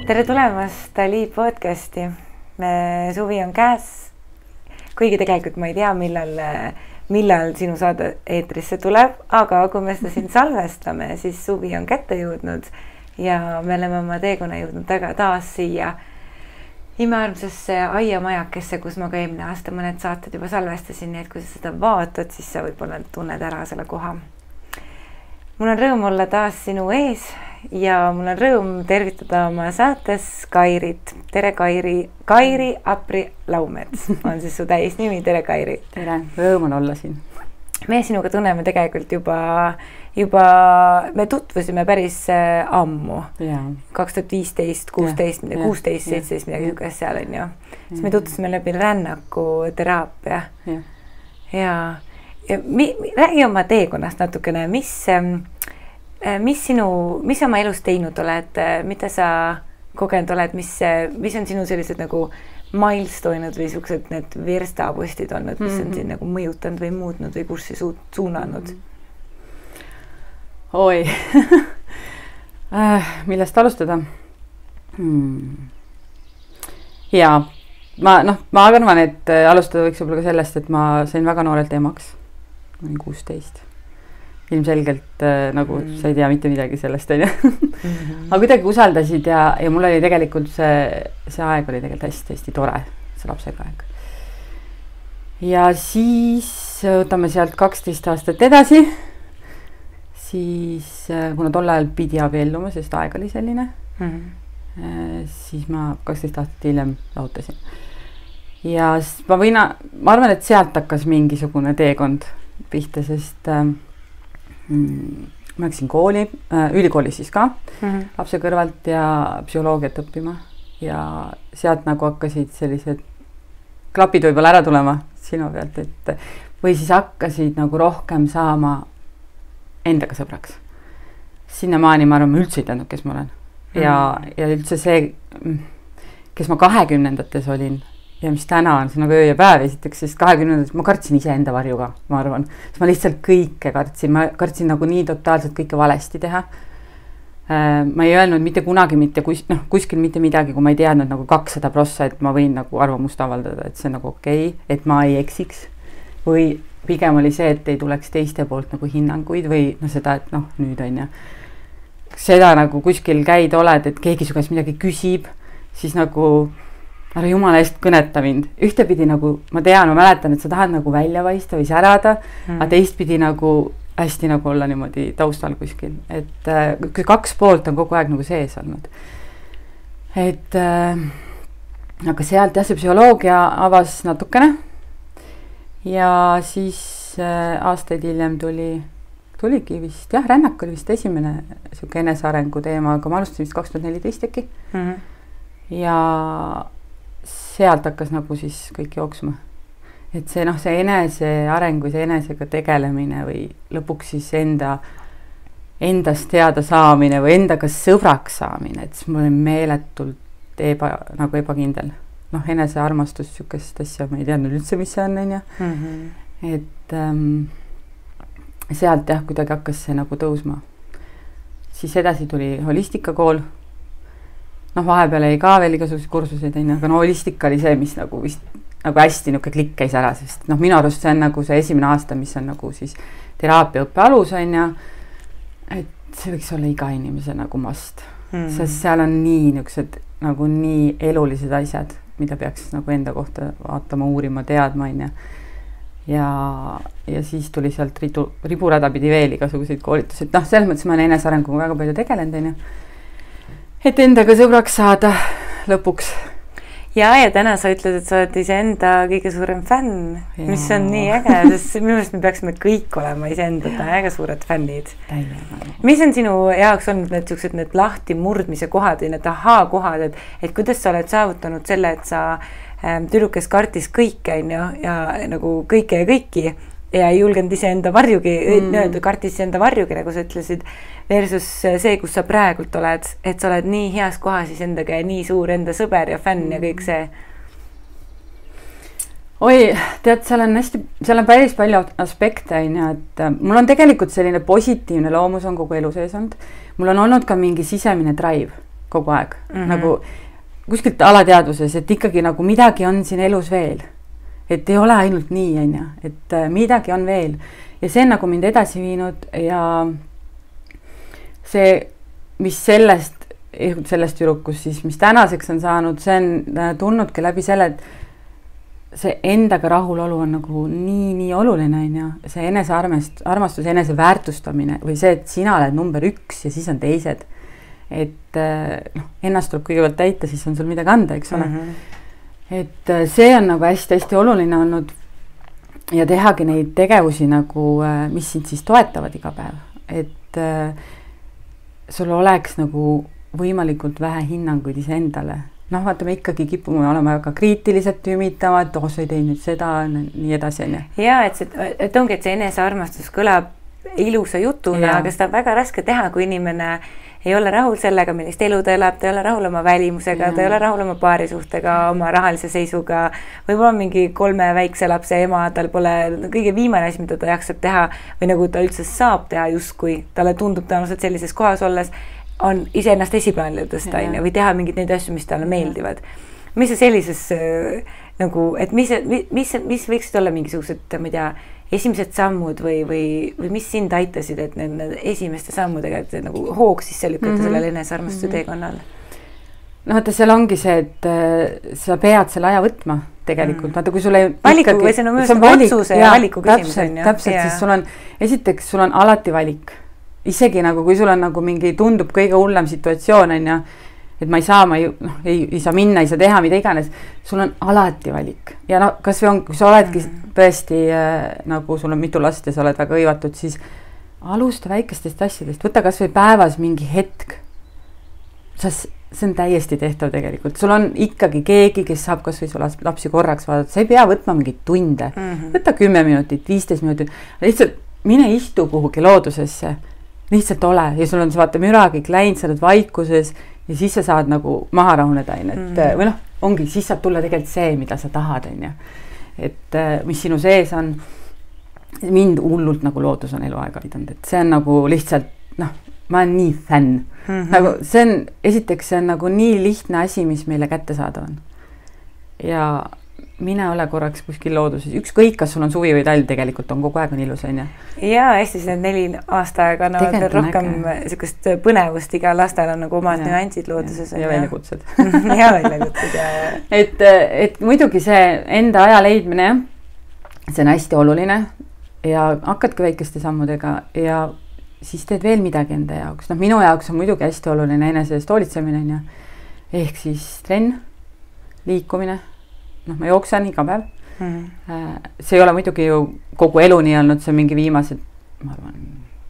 Tere tulemast Dali podcasti. Suvi on käes, kuigi tegelikult ma ei tea, millal sinu saade eetrisse tuleb, aga kui me seda siin salvestame, siis suvi on kätte jõudnud ja me oleme oma teekonna jõudnud taas siia imearmsasse aiamajakesse, kus ma ka eelmine aasta mõned saated juba salvestasin, nii et kui sa seda vaatad, siis sa võib-olla tunned ära selle koha. Mul on rõõm olla taas sinu ees ja mul on rõõm tervitada oma saates Kairit. Tere Kairi, Kairi Apri Laumets on siis su täisnimi. Tere Kairi. Tere, rõõm on olla siin. Me sinuga tunneme tegelikult juba me tutvusime päris ammu. 2015, 16, 17, midagi niisugust seal on ju. Siis me tutvusime läbi rännaku teraapia. Ja räägi oma teekonnast natukene, mis oma elus teinud oled, mida sa kogenud oled, mis on sinu sellised nagu milestone'id või sellised need verstapostid olnud, mis on siin nagu mõjutanud või muutnud või kurssi suunanud? Oi, millest alustada? Ja ma arvan, et alustada võiks võib-olla ka sellest, et ma sain väga noorelt emaks. Ma olin 16. Ilmselgelt nagu sa ei tea mitte midagi sellest, on ju. Aga kuidagi usaldasid ja mul oli tegelikult see aeg oli tegelikult hästi tore, see lapsega aeg. Ja siis võtame sealt 12 aastat edasi, siis kuna tol ajal pidi abielluma, sest aeg oli selline, siis ma 12 aastat hiljem lahutasin. Ja ma arvan, et sealt hakkas mingisugune teekond pihta, sest ma läksin kooli, ülikooli siis ka, lapse kõrvalt ja psühholoogiat õppima ja sealt nagu hakkasid sellised klapid võib-olla ära tulema sinu pealt, et või siis hakkasid nagu rohkem saama endaga sõbraks. Sinnamaani ma arvan, ma üldse ei teadnud, kes ma olen. Ja üldse see, kes ma 20-ndates olin ja mis täna on see nagu öö ja päev esiteks, sest 20-ndates ma kartsin ise enda varjuga, ma arvan. Sest ma lihtsalt kõike ma kartsin nagu nii totaalselt kõike valesti teha. Ma ei öelnud mitte kunagi kuskil mitte midagi, kui ma ei teadnud nagu 200%, et ma võin nagu arvamust avaldada, et see on nagu okei, et ma ei eksiks. Või pigem oli see, et ei tuleks teiste poolt nagu hinnanguid või seda, et nüüd on ja seda nagu kuskil käid oled, et keegi su käest midagi küsib, siis nagu ära jumala eest kõneta mind. Ühtepidi nagu ma mäletan, et sa tahad nagu välja paista või särada, aga teistpidi nagu hästi nagu olla niimoodi taustal kuskil. Et 2 poolt on kogu aeg nagu sees olnud. Et aga sealt see psühholoogia avas natukene ja siis aastaid hiljem tuligi vist, rännak oli vist esimene siuke enesearengu teema, aga ma alustasin vist 2014 äkki. Ja sealt hakkas nagu siis kõik jooksma. Et see eneseareng või see enesega tegelemine või lõpuks siis endast teada saamine või endaga sõbraks saamine, et siis ma olen meeletult ebakindel. Enesearmastus, siukest asja ma ei teadnud üldse, mis see on, ja. Et sealt kuidagi hakkas see nagu tõusma. Siis edasi tuli holistikakool. Vahepeal ei ka veel igasugused kursuseid, aga holistika oli see, mis nagu vist nagu hästi klikk käis ära, sest minu arust see on nagu see esimene aasta, mis on nagu siis teraapia õppe alus on ja et see võiks olla iga inimese nagu must, sest seal on nii niisugused nagu nii elulised asjad, mida peaks nagu enda kohta vaatama, uurima, teadma ja siis tuli sealt riburada pidi veel igasuguseid koolitusi, et selles mõttes ma olen enesearenguga väga palju tegelenud, et endaga sõbraks saada lõpuks. Ja täna sa ütled, et sa oled iseenda kõige suurem fänn, mis on nii äge, sest minu meelest me peaksime kõik olema iseenda äge suured fännid. Mis on sinu jaoks olnud need lahti murdmise kohad või need ahaa-kohad, et kuidas sa oled saavutanud selle, et sa tüdrukes kartis kõike ja nagu kõike ja kõiki ja ei julgenud iseenda varjugi, kartis iseenda varjugi, nagu sa ütlesid, versus see, kus sa praegult oled, et sa oled nii heas kohas isendaga ja nii suur enda sõber ja fänn ja kõik see. Oi, tead, seal on päris palju aspekte, et mul on tegelikult selline positiivne loomus on kogu elu sees olnud. Mul on olnud ka mingi sisemine drive. kogu aeg nagu kuskilt alateadvuses, et ikkagi nagu midagi on siin elus veel. Et ei ole ainult nii, on ju, et midagi on veel. Ja see on nagu mind edasi viinud ja see, mis sellest tüdrukust siis, mis tänaseks on saanud, see on tulnudki läbi selle, et see endaga rahulolu on nagu nii oluline, on ju. See enesearmastus, eneseväärtustamine või see, et sina oled number 1 ja siis on teised. Et ennast tuleb kõigepealt täita, siis on sul midagi anda, eks ole. Et see on nagu hästi oluline olnud ja tehagi neid tegevusi nagu, mis sind siis toetavad iga päev. Et sul oleks nagu võimalikult vähe hinnanguid iseendale. Vaata, me ikkagi kipume olema väga kriitilised, tümitavad, sa ei teinud seda, nii edasi, on ju. Ja, et ongi, et see enesearmastus kõlab ilusa jutuna, aga seda on väga raske teha, kui inimene ei ole rahul sellega, millist elu ta elab, ta ei ole rahul oma välimusega, ta ei ole rahul oma paarisuhtega, oma rahalise seisuga, võib-olla mingi 3 väikse lapse ema, tal pole kõige viimane asi, mida ta jaksab teha või nagu ta üldse saab teha justkui, talle tundub tõenäoliselt sellises kohas olles, on iseennast esiplaanile tõsta või teha mingeid neid asju, mis talle meeldivad. Mis see sellises nagu, et mis võiksid olla mingisugused, ma ei tea, esimesed sammud või mis sind aitasid, et need esimeste sammudega, et nagu hoog sisse lükata sellele enesearmastuse teekonnal? Vaata, seal ongi see, et sa pead selle aja võtma tegelikult. Vaata, kui sul ei... Valiku või see on otsuse ja valiku küsimus. Täpselt, siis sul on, esiteks sul on alati valik. Isegi nagu, kui sul on nagu mingi tundub kõige hullem situatsioon, on ju, et ma ei saa, ei saa minna, ei saa teha, mida iganes, sul on alati valik. Ja kas või on, kui sa oledki tõesti, nagu sul on mitu last ja sa oled väga hõivatud, siis alusta väikestest asjadest, võta kas või päevas mingi hetk. See on täiesti tehtav tegelikult. Sul on ikkagi keegi, kes saab kas või su lapsi korraks vaadata. Sa ei pea võtma mingit tunde. Võta 10 minutit, 15 minutit. Lihtsalt mine istu kuhugi loodusesse. Lihtsalt ole. Ja sul on vaata müra kõik läinud, sa oled vaikuses ja siis sa saad nagu maha rahuneda. Või ongi, siis saab tulla tegelikult see, mida sa tahad. Et mis sinu sees on, mind hullult nagu loodus on eluaega pidanud. Et see on nagu lihtsalt, ma olen nii fänn. Nagu see on, esiteks see on nagu nii lihtne asi, mis meile kätte saada on. Ja mine ole korraks kuskil looduses. Ükskõik, kas sul on suvi või talv, tegelikult on kogu aeg on ilus, on ju. Ja Eestis need 4 aastaaega annavad rohkem sellist põnevust, iga lastel on nagu omad nüansid looduses. Ja väljakutsed. Ja väljakutsed, ja. Et muidugi see enda aja leidmine, see on hästi oluline ja hakkadki väikeste sammudega ja siis teed veel midagi enda jaoks. Minu jaoks on muidugi hästi oluline enesest hoolitsemine, on ju. Ehk siis trenn, liikumine. Ma jooksen iga päev. See ei ole muidugi ju kogu elu nii olnud, see on mingi viimased, ma arvan,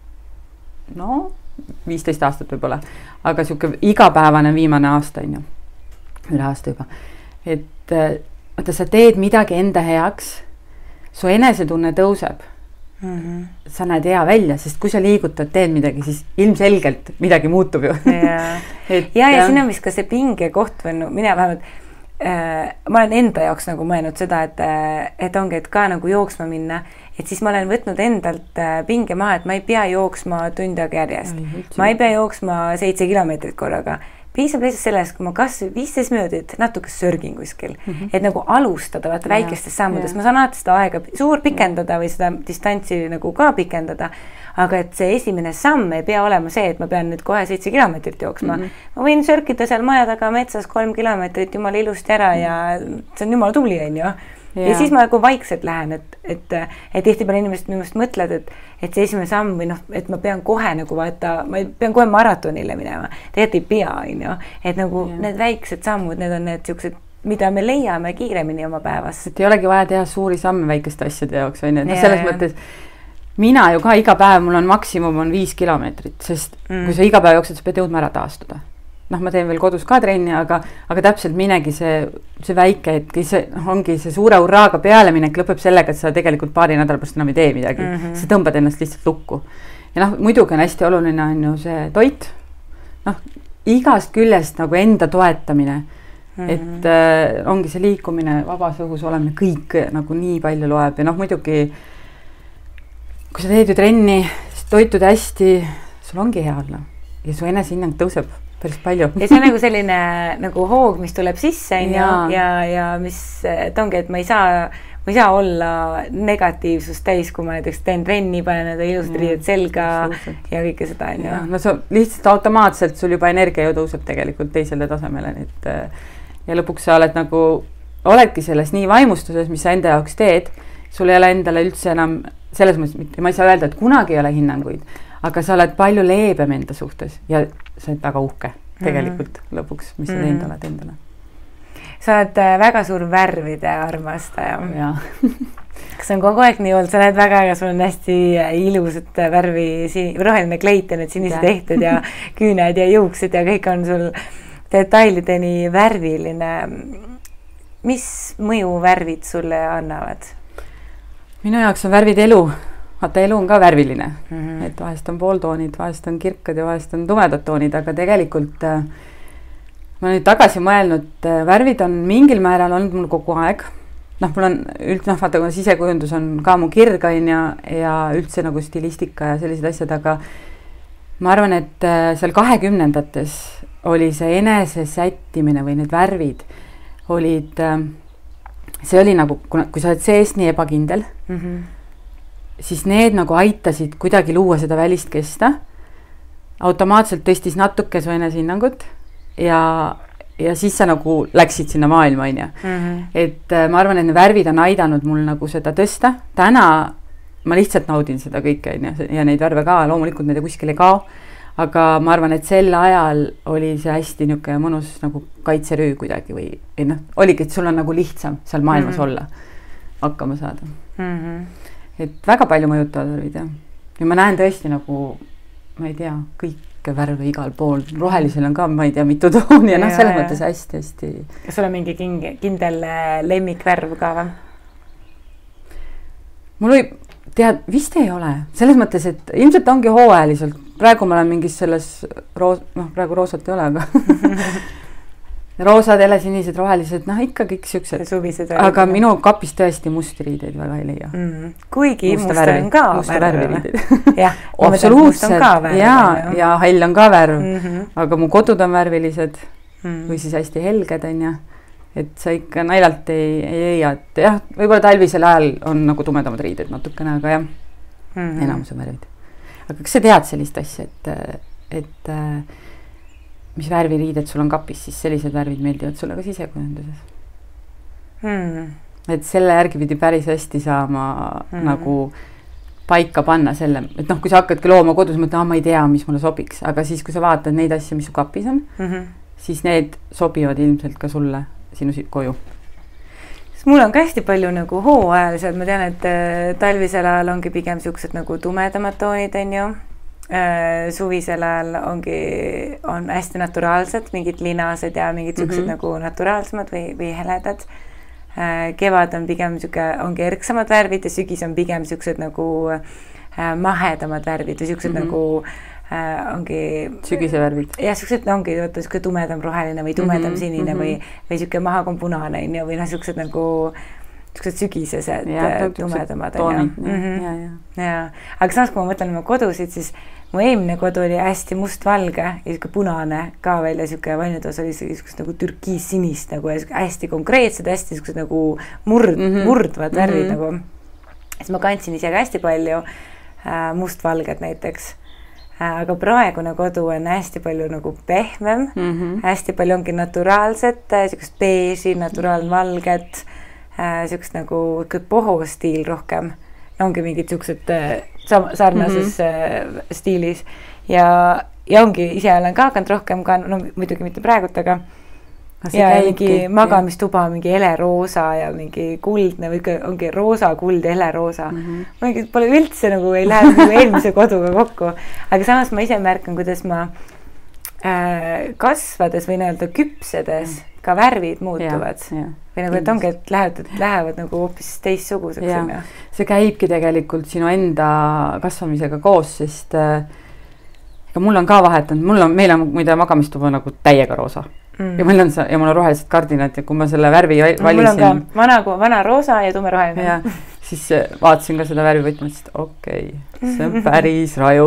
15 aastat võib-olla. Aga siuke igapäevane viimane aasta, on ju. Üle aasta juba. Et sa teed midagi enda heaks, su enesetunne tõuseb. Sa näed hea välja, sest kui sa liigutad, teed midagi, siis ilmselgelt midagi muutub ju. Ja siin on vist ka see pinge koht või mina vähemalt ma olen enda jaoks nagu mõelnud seda, et ongi, et ka nagu jooksma minna, et siis ma olen võtnud endalt pinge maha, et ma ei pea jooksma tund aega järjest. Ma ei pea jooksma 7 kilomeetrit korraga. Piisab lihtsalt sellest, kui ma kas 15 minutit natuke sörgin kuskil, et nagu alustada vaata väikestest sammudest. Ma saan alati seda aega suur pikendada või seda distantsi nagu ka pikendada, aga et see esimene samm ei pea olema see, et ma pean nüüd kohe 7 kilomeetrit jooksma. Ma võin sörkida seal maja taga metsas 3 kilomeetrit jumala ilusti ära ja see on jumala tubli, on ju. Ja siis ma nagu vaikselt lähen, et tihtipeale inimesed minu meelest mõtled, et see esimene samm või et ma pean kohe nagu vaata, ma pean kohe maratonile minema. Tegelikult ei pea, on ju. Et nagu need väiksed sammud, need on need siuksed, mida me leiame kiiremini oma päevas. Et ei olegi vaja teha suuri samme väikeste asjade jaoks, on ju. Selles mõttes mina ju ka iga päev, mul on maksimum on 5 kilomeetrit, sest kui sa iga päev jooksed, sa pead jõudma ära taastuda. Ma teen veel kodus ka trenni, aga täpselt minegi see väike, et see ongi see suure urraaga peale minek lõpeb sellega, et sa tegelikult paari nädala pärast enam ei tee midagi. Sa tõmbad ennast lihtsalt lukku. Ja muidugi on hästi oluline on ju see toit. Igast küljest nagu enda toetamine. Et ongi see liikumine, vabas õhus olemine, kõik nagu nii palju loeb. Ja muidugi, kui sa teed ju trenni, siis toitud hästi, sul ongi hea olla. Ja su enesehinnang tõuseb. päris palju. ja see on nagu selline nagu hoog, mis tuleb sisse ja mis, et ongi, et ma ei saa olla negatiivsust täis, kui ma näiteks teen trenni, panen need ilusad riided selga ja kõike seda, on ju. No see lihtsalt automaatselt sul juba energia ju tõuseb tegelikult teisele tasemele, et ja lõpuks sa oled nagu, oledki selles nii vaimustuses, mis sa enda jaoks teed, sul ei ole endale üldse enam selles mõttes, ma ei saa öelda, et kunagi ei ole hinnanguid, aga sa oled palju leebem enda suhtes ja sa oled väga uhke tegelikult lõpuks, mis sa teinud oled endale. Sa oled väga suur värvide armastaja. Ja. Kas on kogu aeg nii olnud? Sa näed väga, sul on hästi ilusad värvi, roheline kleit ja need sinised ehted ja küüned ja juuksed ja kõik on sul detailideni värviline. Mis mõju värvid sulle annavad? Minu jaoks on värvid elu. Vaata, elu on ka värviline. Et vahest on pooltoonid, vahest on kirkad ja vahest on tumedad toonid, aga tegelikult ma nüüd tagasi mõelnud, värvid on mingil määral olnud mul kogu aeg. Mul on vaata, kui sisekujundus on ka mu kirgain ja üldse nagu stilistika ja sellised asjad, aga ma arvan, et seal 20-ndates oli see enese sättimine või need värvid olid, see oli nagu, kui sa oled seest nii ebakindel, siis need nagu aitasid kuidagi luua seda välist kesta, automaatselt tõstis natuke su enesehinnangut ja siis sa nagu läksid sinna maailma, on ju. Et ma arvan, et need värvid on aidanud mul nagu seda tõsta. Täna ma lihtsalt naudin seda kõike, on ju, ja neid värve ka, loomulikult need kuskil ei kao, aga ma arvan, et sel ajal oli see hästi niisugune mõnus nagu kaitserüü kuidagi või oligi, et sul on nagu lihtsam seal maailmas olla, hakkama saada. Et väga palju mõjutavad värvid, jah. Ja ma näen tõesti nagu, ma ei tea, kõike värve igal pool. Rohelisel on ka, ma ei tea, mitu tooni ja selles mõttes hästi-hästi. Kas sul on mingi kindel lemmikvärv ka või? Mul vist ei ole. Selles mõttes, et ilmselt ongi hooajaliselt. Praegu ma olen mingis selles, praegu roosat ei ole, aga roosad, helesinised, rohelised, ikka kõik siuksed. Aga minu kapis tõesti musti riideid väga ei leia. Kuigi musta on ka värv. Jah, absoluutselt. Ja hall on ka värv. Aga mu kodud on värvilised või siis hästi helged, on ja. Et sa ikka naljalt ei leia. Et jah, võib-olla talvisel ajal on nagu tumedamad riided natukene, aga jah, enamus on värvid. Aga kas sa tead sellist asja, et mis värviriided sul on kapis, siis sellised värvid meeldivad sulle ka sisekujunduses? Et selle järgi pidi päris hästi saama nagu paika panna selle, et kui sa hakkadki looma kodus, mõtled, ma ei tea, mis mulle sobiks, aga siis, kui sa vaatad neid asju, mis su kapis on, siis need sobivad ilmselt ka sulle sinu koju. Mul on ka hästi palju nagu hooajalised, ma tean, et talvisel ajal ongi pigem siuksed nagu tumedamad toonid, on ju. Suvisel ajal on hästi naturaalsed, mingid linased ja mingid siuksed nagu naturaalsemad või heledad. Kevad on pigem ongi erksamad värvid ja sügis on pigem siuksed nagu mahedamad värvid või siuksed nagu ongi sügise värvid. Ja siuksed ongi siuke tumedam roheline või tumedam sinine või siuke mahakom punane või siuksed nagu siuksed sügisesed tumedamad. Aga samas, kui ma mõtlen oma kodusid, siis mu eelmine kodu oli hästi mustvalge ja siuke punane ka veel ja siuke vainutoas oli siuksed nagu türkiis sinist nagu ja hästi konkreetsed, hästi siuksed nagu murdvad värvid nagu. Siis ma kandsin ise ka hästi palju mustvalged näiteks. Aga praegune kodu on hästi palju nagu pehmem, hästi palju ongi naturaalset, siukest beeži, naturaalvalget, siukest nagu pohostiil rohkem. Ongi mingid siuksed sarnases stiilis ja ongi, ise olen ka hakanud rohkem ka, muidugi mitte praegult, aga ja mingi magamistuba, mingi heleroosa ja mingi kuldne või ongi roosa, kuld, heleroosa. Mingi pole üldse nagu ei lähe nagu eelmise koduga kokku. Aga samas ma ise märkan, kuidas ma kasvades või nii-öelda küpsedes ka värvid muutuvad. Või nagu, et ongi, et lähevad nagu hoopis teissuguseks. See käibki tegelikult sinu enda kasvamisega koos, sest mul on ka vahetanud, meil on muide magamistuba nagu täiega roosa. Ja mul on rohelised kardinad ja kui ma selle värvi valisin. Mul on ka vana roosa ja tume roheline. siis vaatasin ka seda värvivõtme, mõtlesin, et okei, see on päris raju.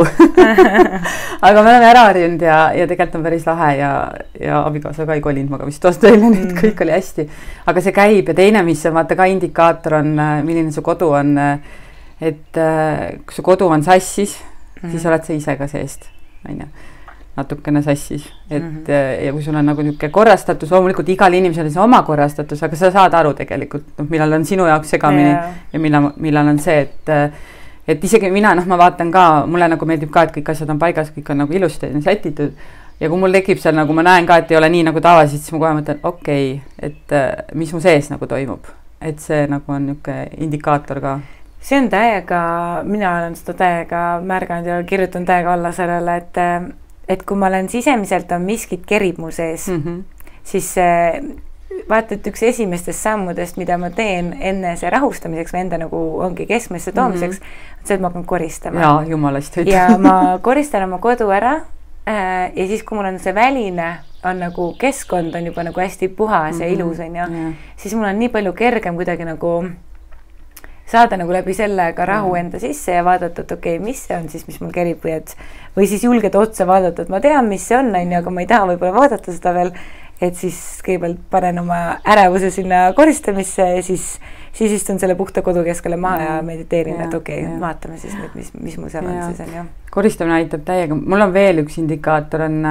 Aga me oleme ära harjunud ja tegelikult on päris lahe ja abikaasa ka ei kolinud magamist toast välja, nii et kõik oli hästi. Aga see käib ja teine, mis on vaata ka indikaator on, milline su kodu on, et kui su kodu on sassis, siis oled sa ise ka seest, natukene sassis, et ja kui sul on nagu niisugune korrastatus, loomulikult igal inimesel on see oma korrastatus, aga sa saad aru tegelikult, millal on sinu jaoks segamini ja millal on see, et isegi mina, ma vaatan ka, mulle nagu meeldib ka, et kõik asjad on paigas, kõik on nagu ilusti sätitud ja kui mul tekib seal nagu ma näen ka, et ei ole nii nagu tavaliselt, siis ma kohe mõtlen, okei, et mis mu sees nagu toimub, et see nagu on niisugune indikaator ka. See on täiega, mina olen seda täiega märganud ja kirjutan täiega alla sellele, et kui ma olen sisemiselt on miskit kerib mu sees, siis vaata, et üks esimestest sammudest, mida ma teen enne see rahustamiseks või enda nagu ongi keskmesse toomiseks, on see, et ma hakkan koristama. Jaa, jumalast. Ja ma koristan oma kodu ära ja siis, kui mul on see väline, on nagu keskkond on juba nagu hästi puhas ja ilus, siis mul on nii palju kergem kuidagi nagu saada nagu läbi selle ka rahu enda sisse ja vaadata, et okei, mis see on siis, mis mul kerib või siis julged otsa vaadata, et ma tean, mis see on, aga ma ei taha võib-olla vaadata seda veel, et siis kõigepealt panen oma ärevuse sinna koristamisse ja siis istun selle puhta kodu keskele maha ja mediteerin, et okei, vaatame siis nüüd, mis mul seal on siis on. Koristamine aitab täiega. Mul on veel üks indikaator on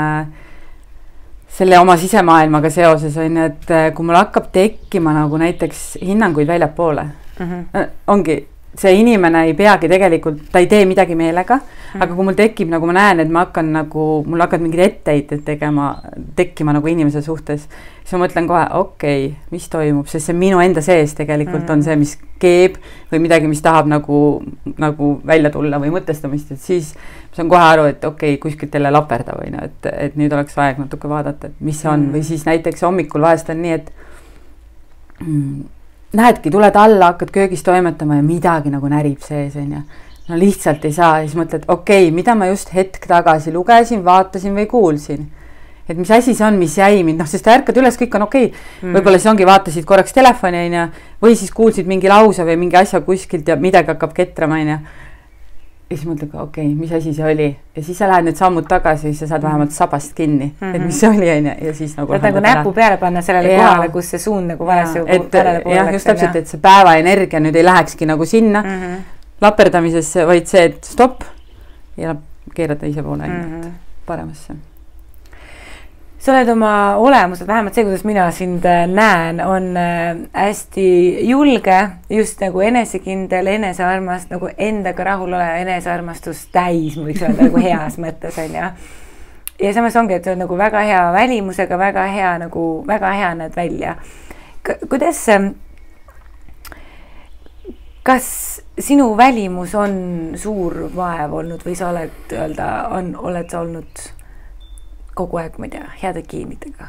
selle oma sisemaailmaga seoses on, et kui mul hakkab tekkima nagu näiteks hinnanguid väljapoole, ongi, see inimene ei peagi tegelikult, ta ei tee midagi meelega, aga kui mul tekib, nagu ma näen, et ma hakkan nagu, mul hakkad mingid etteheited tekkima nagu inimese suhtes, siis ma mõtlen kohe, okei, mis toimub, sest see minu enda sees tegelikult on see, mis keeb või midagi, mis tahab nagu välja tulla või mõtestamist, et siis ma saan kohe aru, et okei, kuskilt jälle laperda või et nüüd oleks aeg natuke vaadata, et mis on, või siis näiteks hommikul vahest on nii, et näedki, tuled alla, hakkad köögis toimetama ja midagi nagu närib sees, no lihtsalt ei saa ja siis mõtled, okei, mida ma just hetk tagasi lugesin, vaatasin või kuulsin, et mis asi see on, mis jäi mind, sest ärkad üles, kõik on okei. Võib-olla siis ongi, vaatasid korraks telefoni või siis kuulsid mingi lause või mingi asja kuskilt ja midagi hakkab ketrama ja siis mõtled, okei, mis asi see oli ja siis sa lähed need sammud tagasi ja siis sa saad vähemalt sabast kinni, et mis see oli ja siis nagu näpu peale panna sellele kohale, kus see suund nagu valesse jah, just täpselt, et see päeva energia nüüd ei lähekski nagu sinna laperdamisesse, vaid see, et stopp ja keerata ise poole ainult paremasse. Sa oled oma olemused, vähemalt see, kuidas mina sind näen, on hästi julge, just nagu enesekindel, enesearmast, nagu endaga rahul ole, enesearmastus täis, võiks öelda nagu heas mõttes on ja samas ongi, et see on nagu väga hea välimusega, väga hea näed välja. Kuidas, kas sinu välimus on suur vaev olnud või sa oled sa olnud kogu aeg, ma ei tea, heade geenidega?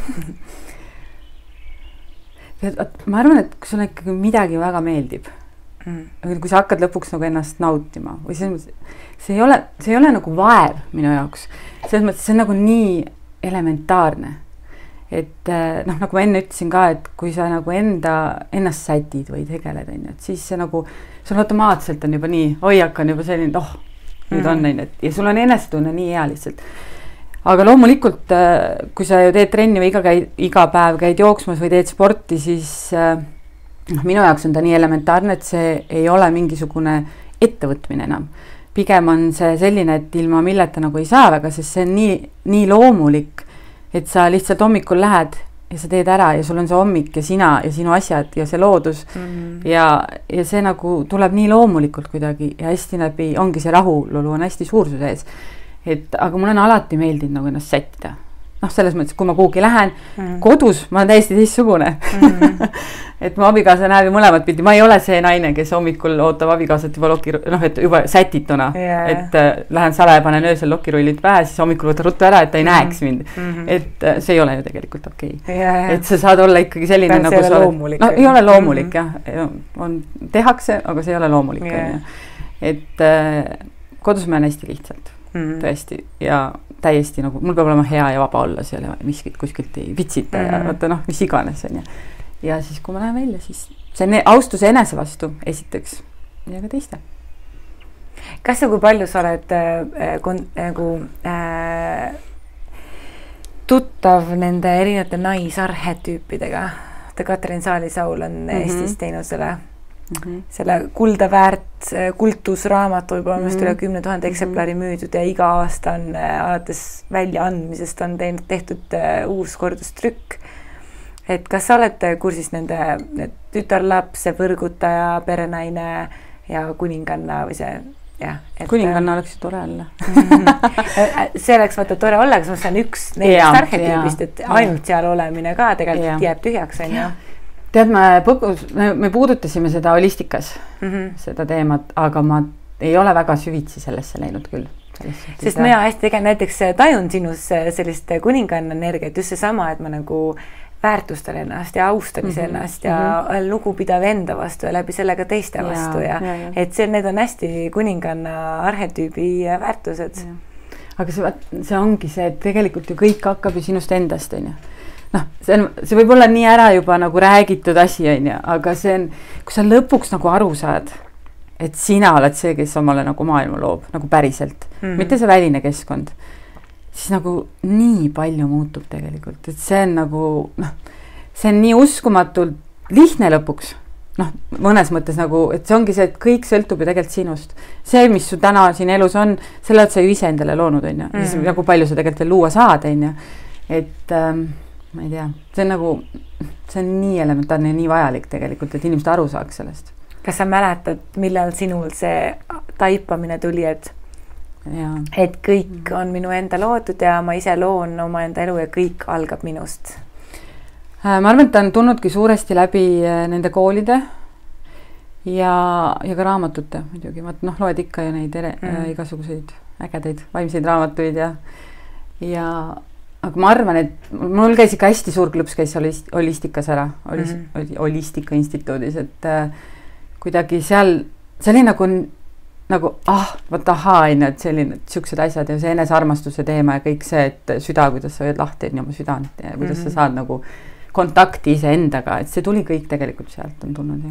Ma arvan, et kui sulle ikkagi midagi väga meeldib, kui sa hakkad lõpuks nagu ennast nautima, või see ei ole nagu vaev minu jaoks. Selles mõttes see on nagu nii elementaarne. Et nagu ma enne ütlesin ka, et kui sa nagu ennast sätid või tegeled, et siis see nagu, sul automaatselt on juba nii, hoiak on juba selline, nüüd on ja sul on enesetunne nii hea lihtsalt. Aga loomulikult, kui sa ju teed trenni või iga päev käid jooksmas või teed sporti, siis minu jaoks on ta nii elementaarne, et see ei ole mingisugune ettevõtmine enam. Pigem on see selline, et ilma milleta nagu ei saa väga, sest see on nii loomulik, et sa lihtsalt hommikul lähed ja sa teed ära ja sul on see hommik ja sina ja sinu asjad ja see loodus ja see nagu tuleb nii loomulikult kuidagi ja hästi läbi, ongi see rahulolu on hästi suur su sees. Aga mul on alati meeldinud nagu ennast sättida. Selles mõttes, kui ma kuhugi lähen, kodus ma olen täiesti teistsugune. Et mu abikaasa näeb ju mõlemat pildi. Ma ei ole see naine, kes hommikul ootab abikaasat juba et juba sätituna. Et lähen sala ja panen öösel lokirullid pähe, siis hommikul võtta ruttu ära, et ta ei näeks mind. Et see ei ole ju tegelikult okei. Et sa saad olla ikkagi selline nagu sa oled. Ei ole loomulik, jah. Tehakse, aga see ei ole loomulik. Et kodus ma olen hästi lihtsalt. Tõesti ja täiesti nagu, mul peab olema hea ja vaba olla seal ja miskit kuskilt ei vitsita ja vaata mis iganes on ja siis kui ma lähen välja, siis see on austus enese vastu esiteks ja ka teiste. Kas kui palju sa oled tuttav nende erinevate naisarhetüüpidega? Katrin Saali-Saul on Eestis teinud selle kulda väärt kultusraamatu võib-olla vist üle 10 000 eksemplari müüdud ja iga aasta on alates väljaandmisest on tehtud uus kordustrükk. Et kas sa oled kursis nende tütarlaps, võrgutaja, perenaine ja kuninganna või see? Kuninganna oleks tore olla. See oleks vaata tore olla, aga see on üks nendest arhetüübist, et ainult seal olemine ka tegelikult jääb tühjaks. Tead, me puudutasime seda holistikas, seda teemat, aga ma ei ole väga süvitsi sellesse läinud küll. Sest mina hästi näiteks tajun sinus sellist kuninganna energiat, just seesama, et ma nagu väärtustan ennast ja austan ennast ja lugupidav enda vastu ja läbi sellega teiste vastu ja et need on hästi kuninganna arhetüübi väärtused. Aga see ongi see, et tegelikult ju kõik hakkab ju sinust endast, on ju. Noh, see võib olla nii ära juba nagu räägitud asi, on ju, aga see on, kui sa lõpuks nagu aru saad, et sina oled see, kes omale nagu maailma loob, nagu päriselt, mitte see väline keskkond, siis nagu nii palju muutub tegelikult, et see on nagu, see on nii uskumatult lihtne lõpuks, mõnes mõttes nagu, et see ongi see, et kõik sõltub ju tegelikult sinust. See, mis su täna siin elus on, selle oled sa ju ise endale loonud, on ju, siis nagu palju sa tegelikult veel luua saad, on ju, et ma ei tea, see on nagu, see on nii elementaarne ja nii vajalik tegelikult, et inimesed aru saaks sellest. Kas sa mäletad, millal sinul see taipamine tuli, et kõik on minu enda loodud ja ma ise loon oma enda elu ja kõik algab minust? Ma arvan, et ta on tulnudki suuresti läbi nende koolide ja ka raamatute muidugi. Loed ikka ju neid igasuguseid ägedaid vaimseid raamatuid ja aga ma arvan, et mul käis ikka hästi suur klõps käis holistikas ära, holistika instituudis, et kuidagi seal, see oli nagu et selline siuksed asjad ja see enesearmastuse teema ja kõik see, et süda, kuidas sa hoiad lahti oma südant ja kuidas sa saad nagu kontakti ise endaga, et see tuli kõik tegelikult sealt on tulnud.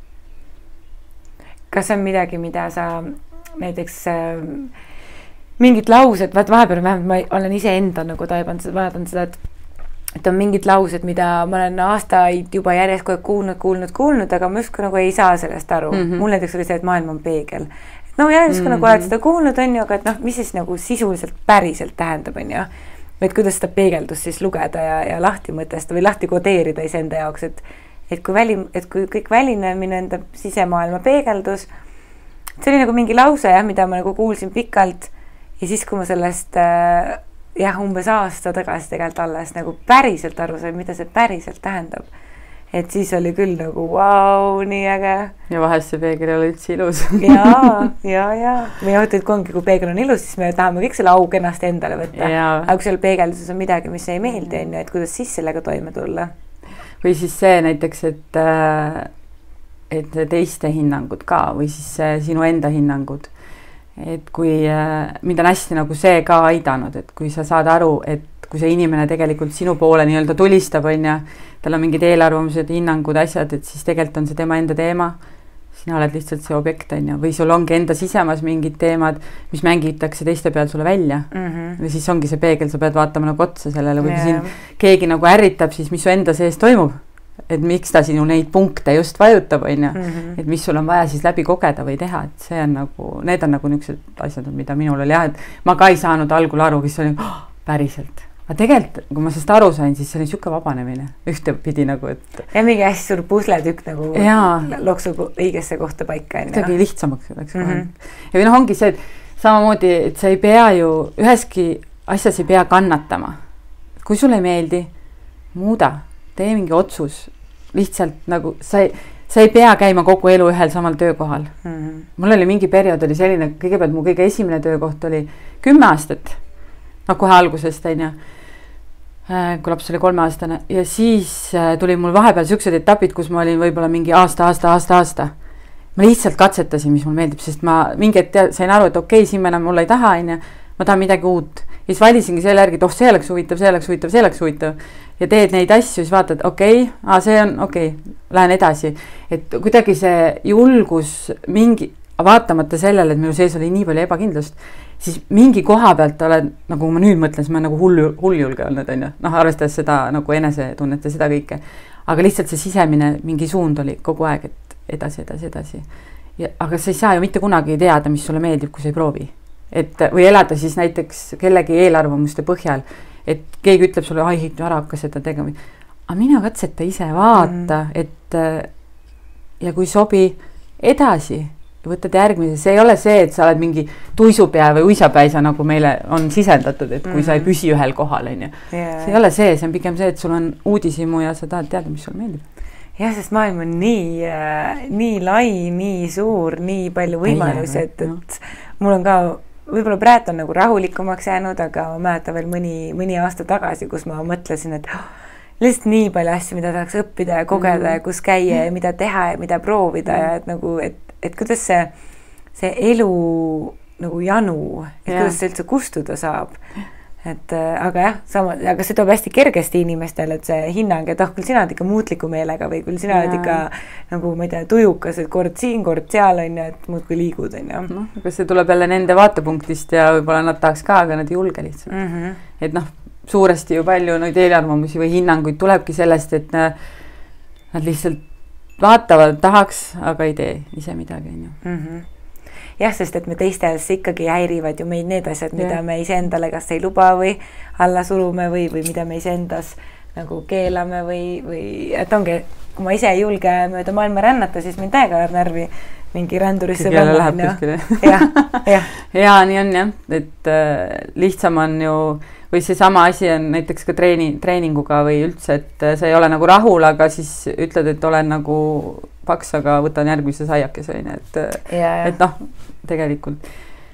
Kas on midagi, mida sa näiteks mingid laused, vahepeal ma olen ise enda nagu vaatan seda, et on mingid laused, mida ma olen aastaid juba järjest kuulnud, aga ma justkui nagu ei saa sellest aru. Mul näiteks oli see, et maailm on peegel. Justkui nagu oled seda kuulnud, on ju, aga mis siis nagu sisuliselt päriselt tähendab, on ju? Et kuidas seda peegeldust siis lugeda ja lahti mõtesta või lahti kodeerida iseenda jaoks, et kui kõik väline minu enda sisemaailma peegeldus, see oli nagu mingi lause, mida ma nagu kuulsin pikalt ja siis, kui ma sellest umbes aasta tagasi tegelikult alles nagu päriselt aru sain, mida see päriselt tähendab. Et siis oli küll nagu vau, nii äge. Ja vahest see peegel ei ole üldse ilus. ja. Või et kui peegel on ilus, siis me tahame kõik selle au kenasti endale võtta. Aga kui seal peegelduses on midagi, mis ei meeldi, et kuidas siis sellega toime tulla? Või siis see näiteks, et teiste hinnangud ka või siis sinu enda hinnangud. Et kui mind on hästi nagu see ka aidanud, et kui sa saad aru, et kui see inimene tegelikult sinu poole nii-öelda tulistab, on ja tal on mingid eelarvamused, hinnangud, asjad, et siis tegelikult on see tema enda teema. Sina oled lihtsalt see objekt, on ja, või sul ongi enda sisemas mingid teemad, mis mängitakse teiste peal sulle välja. Või siis ongi see peegel, sa pead vaatama nagu otsa sellele, või siin keegi nagu ärritab, siis mis su enda sees toimub. Et miks ta sinu neid punkte just vajutab, on ja, et mis sul on vaja siis läbi kogeda või teha, et see on nagu, need on nagu niisugused asjad, mida minul oli et ma ka ei saanud algul aru, kes oli päriselt. Aga tegelikult, kui ma sellest aru sain, siis see oli niisugune vabanemine, ühtepidi nagu, et ja mingi hästi suur pusletükk nagu loksub õigesse kohta paika. Kuidagi lihtsamaks oleks kohe. Ja või ongi see, et samamoodi, et sa ei pea ju, üheski asjas ei pea kannatama. Kui sulle ei meeldi, muuda, tee mingi otsus, lihtsalt nagu sa ei pea käima kogu elu ühel samal töökohal. Mul oli mingi periood oli selline, kõigepealt mu kõige esimene töökoht oli 10 aastat, kohe algusest, kui laps oli 3-aastane ja siis tuli mul vahepeal siuksed etapid, kus ma olin võib-olla mingi aasta. Ma lihtsalt katsetasin, mis mul meeldib, sest ma mingi sain aru, et okei, siin ma enam mulle ei taha, ma ma tahan midagi uut. Ja siis valisingi selle järgi, et see oleks huvitav, see oleks huvitav, see oleks huvitav. Ja teed neid asju, siis vaatad, see on lähen edasi. Et kuidagi see julgus mingi, vaatamata sellele, et minu sees oli nii palju ebakindlust, siis mingi koha pealt olen, nagu ma nüüd mõtlen, siis ma nagu hulljulge olnud, on ju. Arvestades seda nagu enesetunnet ja seda kõike. Aga lihtsalt see sisemine mingi suund oli kogu aeg, et edasi. Aga sa ei saa ju mitte kunagi teada, mis sulle meeldib, kui sa ei proovi. Või elada siis näiteks kellegi eelarvamuste põhjal, et keegi ütleb sulle, ära hakka seda tegema. Aga mine katseta ise, vaata, ja kui sobi edasi, võtad järgmise, see ei ole see, et sa oled mingi tuisupea või uisapäisa, nagu meile on sisendatud, et kui sa ei püsi ühel kohal, on ju. See ei ole see on pigem see, et sul on uudishimu ja sa tahad teada, mis sul meeldib. Jah, sest maailm on nii lai, nii suur, nii palju võimalusi, et mul on ka, võib-olla praegu on nagu rahulikumaks jäänud, aga ma mäletan veel mõni aasta tagasi, kus ma mõtlesin, et lihtsalt nii palju asju, mida tahaks õppida ja kogeda ja kus käia ja mida teha ja mida proovida ja et kuidas see elu nagu janu, et kuidas see üldse kustuda saab. Aga jah, aga see toob hästi kergesti inimestele, et see hinnang, et küll sina oled ikka muutliku meelega või küll sina oled ikka nagu, ma ei tea, tujukas, et kord siin, kord seal on ju, et muudkui liigud on ju. Aga see tuleb jälle nende vaatepunktist ja võib-olla nad tahaks ka, aga nad ei julge lihtsalt. Et suuresti ju palju neid eelarvamusi või hinnanguid tulebki sellest, et nad lihtsalt vaatavad, tahaks, aga ei tee ise midagi. Jah, sest et me teistes ikkagi häirivad ju meid need asjad, mida me iseendale kas ei luba või alla surume või mida me iseendas nagu keelame või et ongi, kui ma ise ei julge mööda maailma rännata, siis mind täiega läheb närvi mingi rändurisse. Jälle läheb kuskile. Ja nii on jah, et lihtsam on ju või see sama asi on näiteks ka treeninguga või üldse, et sa ei ole nagu rahul, aga siis ütled, et olen nagu paks, aga võtan järgmise saiakese, et tegelikult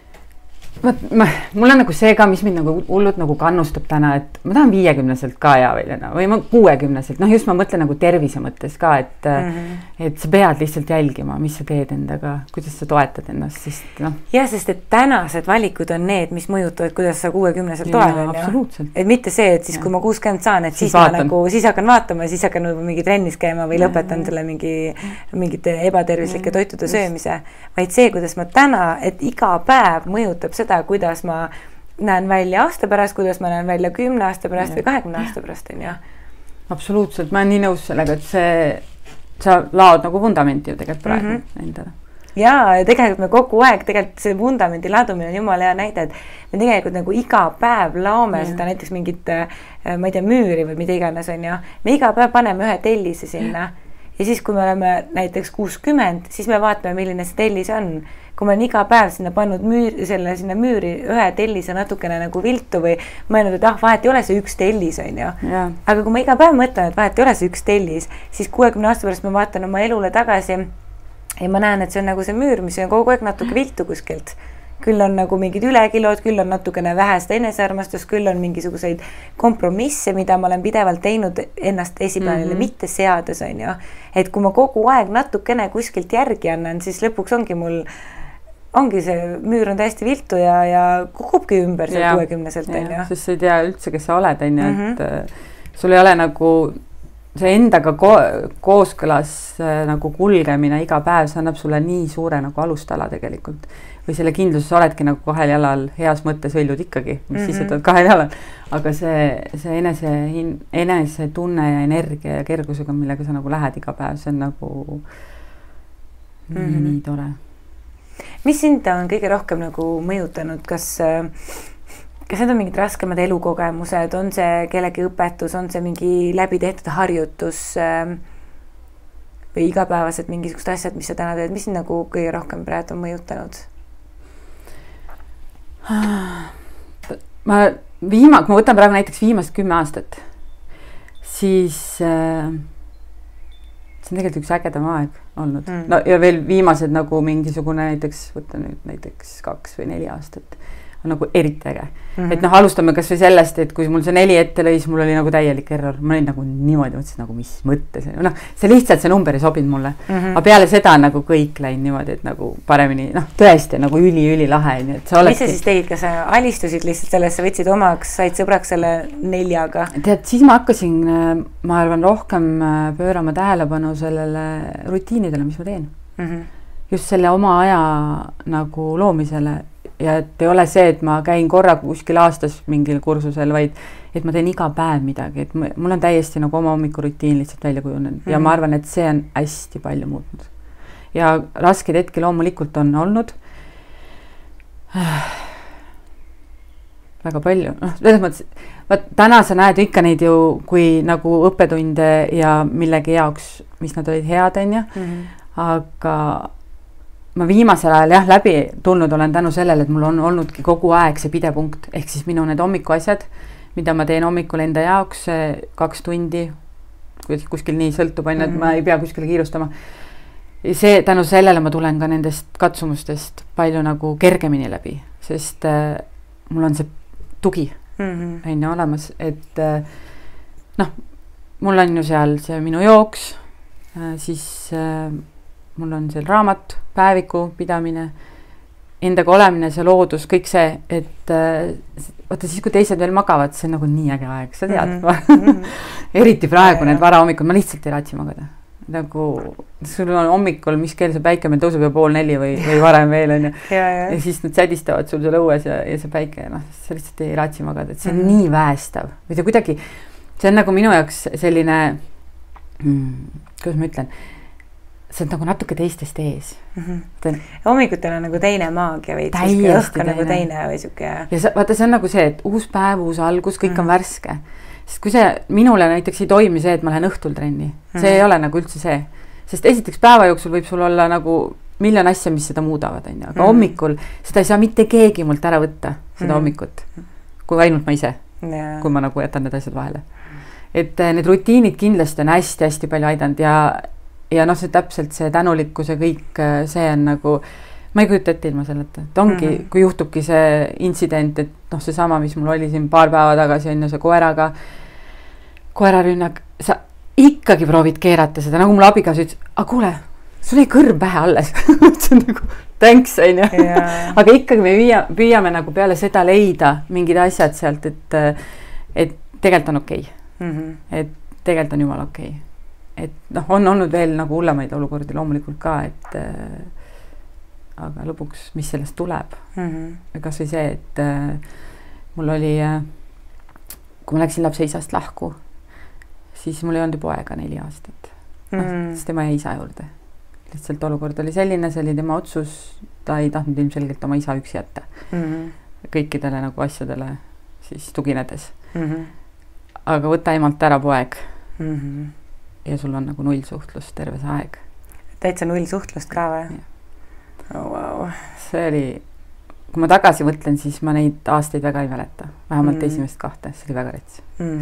mul on nagu see ka, mis mind nagu hullult nagu kannustab täna, et ma tahan 50-selt ka hea välja või ma 60-selt, just ma mõtlen nagu tervise mõttes ka, et sa pead lihtsalt jälgima, mis sa teed endaga, kuidas sa toetad ennast, sest jah, sest et tänased valikud on need, mis mõjutavad, kuidas sa 60-selt oled, et mitte see, et siis kui ma 60 saan, et siis hakkan vaatama ja siis hakkan mingi trennis käima või lõpetan selle mingite ebatervislike toitude söömise, vaid see, kuidas ma täna, et iga päev mõjutab seda, kuidas ma näen välja aasta pärast, kuidas ma näen välja 10 aasta pärast või 20 aasta pärast, on ju. Absoluutselt, ma olen nii nõus sellega, et sa laod nagu vundamenti ju tegelikult praegu endale. Ja tegelikult me kogu aeg, tegelikult see vundamendi ladumine on jumala hea näide, et me tegelikult nagu iga päev laome seda näiteks mingit, ma ei tea, müüri või mida iganes on ju. Me iga päev paneme ühe tellise sinna ja siis, kui me oleme näiteks 60, siis me vaatame, milline see tellis on. Kui ma olen iga päev sinna pannud sinna müüri ühe tellise natukene nagu viltu või mõelnud, et vahet ei ole see üks tellis, on ju. Aga kui ma iga päev mõtlen, et vahet ei ole see üks tellis, siis 60 aasta pärast ma vaatan oma elule tagasi ja ma näen, et see on nagu see müür, mis on kogu aeg natuke viltu kuskilt. Küll on nagu mingid ülekilod, küll on natukene vähest enesearmastus, küll on mingisuguseid kompromisse, mida ma olen pidevalt teinud ennast esiplaanile mitte seades, on ju. Et kui ma kogu aeg natukene kuskilt järgi annan, siis lõpuks ongi see müür on täiesti viltu ja kukubki ümber see 60-selt, on ju. Sest sa ei tea üldse, kes sa oled, on ju, et sul ei ole nagu see endaga kooskõlas nagu kulgemine iga päev, see annab sulle nii suure nagu alustala tegelikult. Või selle kindluses oledki nagu kahel jalal, heas mõttes hõljud ikkagi, mis siis võtad kahel jalal. Aga see enese tunne ja energia ja kergusega, millega sa nagu lähed iga päev, see on nagu nii tore. Mis sind on kõige rohkem nagu mõjutanud, kas need on mingid raskemad elukogemused, on see kellegi õpetus, on see mingi läbi tehtud harjutus või igapäevased mingisugused asjad, mis sa täna teed, mis sind nagu kõige rohkem praegu on mõjutanud? Kui ma võtan praegu näiteks viimast 10 aastat, siis see on tegelikult üks ägedam aeg olnud. Ja veel viimased nagu mingisugune näiteks, võtta nüüd näiteks 2 või 4 aastat, on nagu eriti äge. Et noh, alustame kas või sellest, et kui mul see 4 ette lõi, siis mul oli nagu täielik error. Ma olin nagu niimoodi, mõtlesin nagu mis mõttes. Noh, see lihtsalt see number ei sobinud mulle. Aga peale seda on nagu kõik läinud niimoodi, et nagu paremini, noh, tõesti nagu üli lahe. Mis sa siis tegid, kas sa alistusid lihtsalt sellest, sa võtsid omaks, said sõbraks selle 4-ga? Tead, siis ma hakkasin, ma arvan, rohkem pöörama tähelepanu sellele rutiinidele, mis ma teen. Just selle oma aja nagu loomisele. Ja et ei ole see, et ma käin korra kuskil aastas mingil kursusel, vaid et ma teen iga päev midagi, et mul on täiesti nagu oma hommikurutiin lihtsalt välja kujunenud ja ma arvan, et see on hästi palju muutnud. Ja rasked hetki loomulikult on olnud väga palju. Selles mõttes, täna sa näed ikka neid ju kui nagu õppetunde ja millegi jaoks, mis nad olid head, aga ma viimasel ajal läbi tulnud olen tänu sellele, et mul on olnudki kogu aeg see pidepunkt, ehk siis minu need hommikuasjad, mida ma teen hommikul enda jaoks 2 tundi, kuskil nii sõltub aina, et ma ei pea kuskile kiirustama. See, tänu sellele ma tulen ka nendest katsumustest palju nagu kergemini läbi, sest mul on see tugi aina olemas, et noh, mul on ju seal see minu jooks, siis mul on seal raamat, päeviku pidamine, endaga olemine, see loodus, kõik see, et vaata siis, kui teised veel magavad, see on nagu nii äge aeg, sa tead. Eriti praegu need varahommikul, ma lihtsalt ei raatsi magada. Nagu, sul on hommikul, mis kell see päike meil tõuseb ja 3:30 või varem veel on ja siis nad sädistavad sul seal õues ja see päike, noh, sa lihtsalt ei raatsi magada, et see on nii väestav. Või see kuidagi, see on nagu minu jaoks selline, kuidas ma ütlen, see on nagu natuke teistest ees. Hommikutel on nagu teine maagia või õhk on nagu teine või siuke. Ja vaata, see on nagu see, et uus päev, uus algus, kõik on värske. Sest kui see minule näiteks ei toimi see, et ma lähen õhtul trenni, see ei ole nagu üldse see. Sest esiteks päeva jooksul võib sul olla nagu miljon asja, mis seda muudavad. Aga hommikul seda ei saa mitte keegi mult ära võtta, seda hommikut. Kui ainult ma ise, kui ma nagu jätan need asjad vahele. Et need rutiinid kindlasti on hästi palju aidanud ja noh, see täpselt see tänulikkuse kõik, see on nagu, ma ei kujuta ette ilma selleta, et ongi, kui juhtubki see intsident, et noh, see sama, mis mul oli siin paar päeva tagasi, on ju see koerarünnak, sa ikkagi proovid keerata seda, nagu mul abikaasa ütles, aga kuule, sul ei kõrv pähe alles, see on nagu thanks, on ju, aga ikkagi me püüame nagu peale seda leida mingid asjad sealt, et tegelikult on okei. Et tegelikult on jumala okei. Et noh, on olnud veel nagu hullemaid olukordi loomulikult ka, et aga lõpuks, mis sellest tuleb. Kas või see, et mul oli, kui ma läksin lapse isast lahku, siis mul ei olnud ju poega 4 aastat. Siis tema jäi isa juurde. Lihtsalt olukord oli selline, see oli tema otsus, ta ei tahtnud ilmselgelt oma isa üksi jätta. Kõikidele nagu asjadele siis tuginedes. Aga võta emalt ära poeg. Ja sul on nagu 0 suhtlust terve see aeg. Täitsa 0 suhtlust ka või? Oh, wow. See oli, kui ma tagasi mõtlen, siis ma neid aastaid väga ei mäleta. Vähemalt esimest 2, see oli väga rets.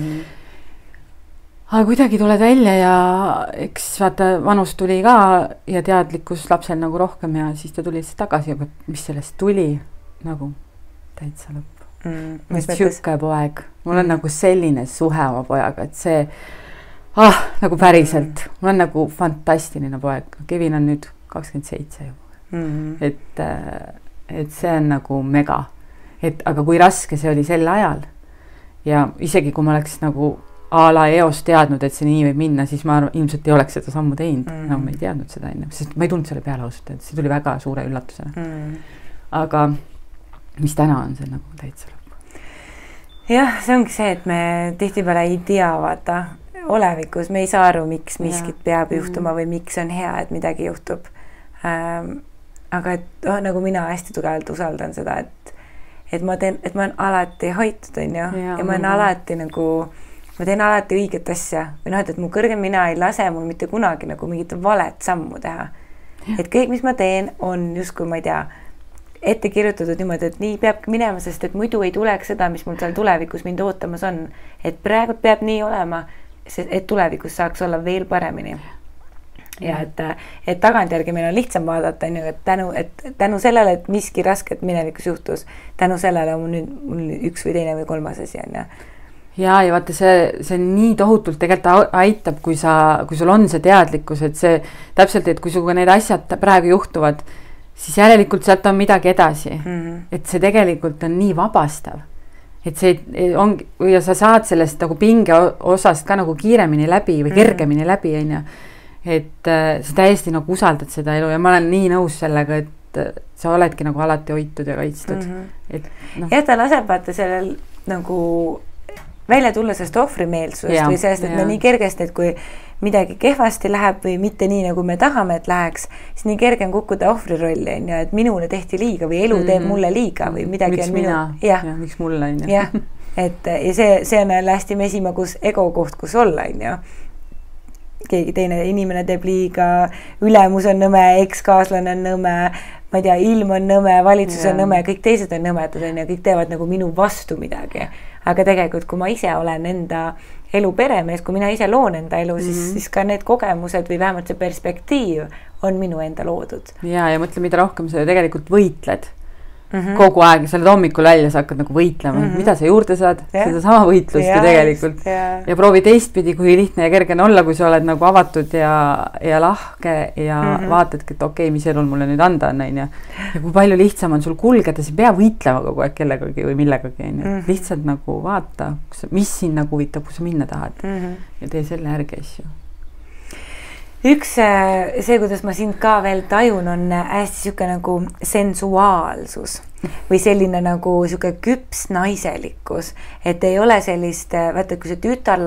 Aga kuidagi tuled välja ja eks vaata, vanus tuli ka ja teadlikkus lapsel nagu rohkem ja siis ta tuli lihtsalt tagasi, aga mis sellest tuli nagu täitsa lõpp. Siuke poeg. Mul on nagu selline suhe oma pojaga, et see nagu päriselt. Mul on nagu fantastiline poeg. Kevin on nüüd 27 juba. Et see on nagu mega. Aga kui raske see oli sel ajal ja isegi kui ma oleks nagu a la eos teadnud, et see nii võib minna, siis ma ilmselt ei oleks seda sammu teinud. No ma ei teadnud seda enne, sest ma ei tulnud selle peale ausalt, et see tuli väga suure üllatusena. Aga mis täna on see nagu täitsa lõpp? Jah, see ongi see, et me tihtipeale ei tea vaata olevikus, me ei saa aru, miks miskit peab juhtuma või miks on hea, et midagi juhtub. Aga et nagu mina hästi tugevalt usaldan seda, et ma olen alati hoitud, on ju, ja ma olen alati nagu, ma teen alati õiget asja või noh, et mu kõrgem mina ei lase mul mitte kunagi nagu mingit valet sammu teha. Et kõik, mis ma teen, on justkui, ma ei tea, ette kirjutatud niimoodi, et nii peabki minema, sest et muidu ei tuleks seda, mis mul seal tulevikus mind ootamas on. Et praegu peab nii olema, et tulevikus saaks olla veel paremini. ja et tagantjärgi meil on lihtsam vaadata, et tänu sellele, et miski rasket minevikus juhtus, tänu sellele on mul üks või teine või kolmas asi on ja vaata, see nii tohutult tegelikult aitab, kui sul on see teadlikkus, et see täpselt, et kui sinuga need asjad praegu juhtuvad, siis järelikult sealt on midagi edasi. Et see tegelikult on nii vabastav. Et see on, ja sa saad sellest nagu pinge osast ka nagu kiiremini läbi või kergemini läbi, on ju. Et sa täiesti nagu usaldad seda elu ja ma olen nii nõus sellega, et sa oledki nagu alati hoitud ja kaitstud. Ja ta laseb vaata sellel nagu välja tulla sellest ohvrimeelsusest või sellest, et me nii kergesti, et kui midagi kehvasti läheb või mitte nii, nagu me tahame, et läheks, siis nii kerge on kukkuda ohvri rolli, on ju, et minule tehti liiga või elu teeb mulle liiga või midagi miks on minu... Ja, miks mulle, on ju. Jah, et ja see on hästi mesimagus ego koht, kus olla, on ju. Keegi teine inimene teeb liiga, ülemus on nõme, ekskaaslane on nõme, ma ei tea, ilm on nõme, valitsus on nõme, kõik teised on nõmedad, on ju, kõik teevad nagu minu vastu midagi. Aga tegelikult, kui ma ise olen enda elu peremees, kui mina ise loon enda elu, siis ka need kogemused või vähemalt see perspektiiv on minu enda loodud. Ja mõtle, mida rohkem sa tegelikult võitled kogu aeg, sa oled hommikul välja, sa hakkad nagu võitlema, mida sa juurde saad, seda sama võitlust ju tegelikult. Ja proovi teistpidi, kui lihtne ja kerge on olla, kui sa oled nagu avatud ja lahke ja vaatadki, et okei, mis elul mulle nüüd anda on, ja kui palju lihtsam on sul kulgeda, sa ei pea võitlema kogu aeg kellegagi või millegagi, lihtsalt nagu vaata, mis sind nagu huvitab, kus sa minna tahad ja tee selle järgi asju. Üks see, kuidas ma sind ka veel tajun, on hästi siuke nagu sensuaalsus või selline nagu siuke küps naiselikkus, et ei ole sellist, vaata, kui see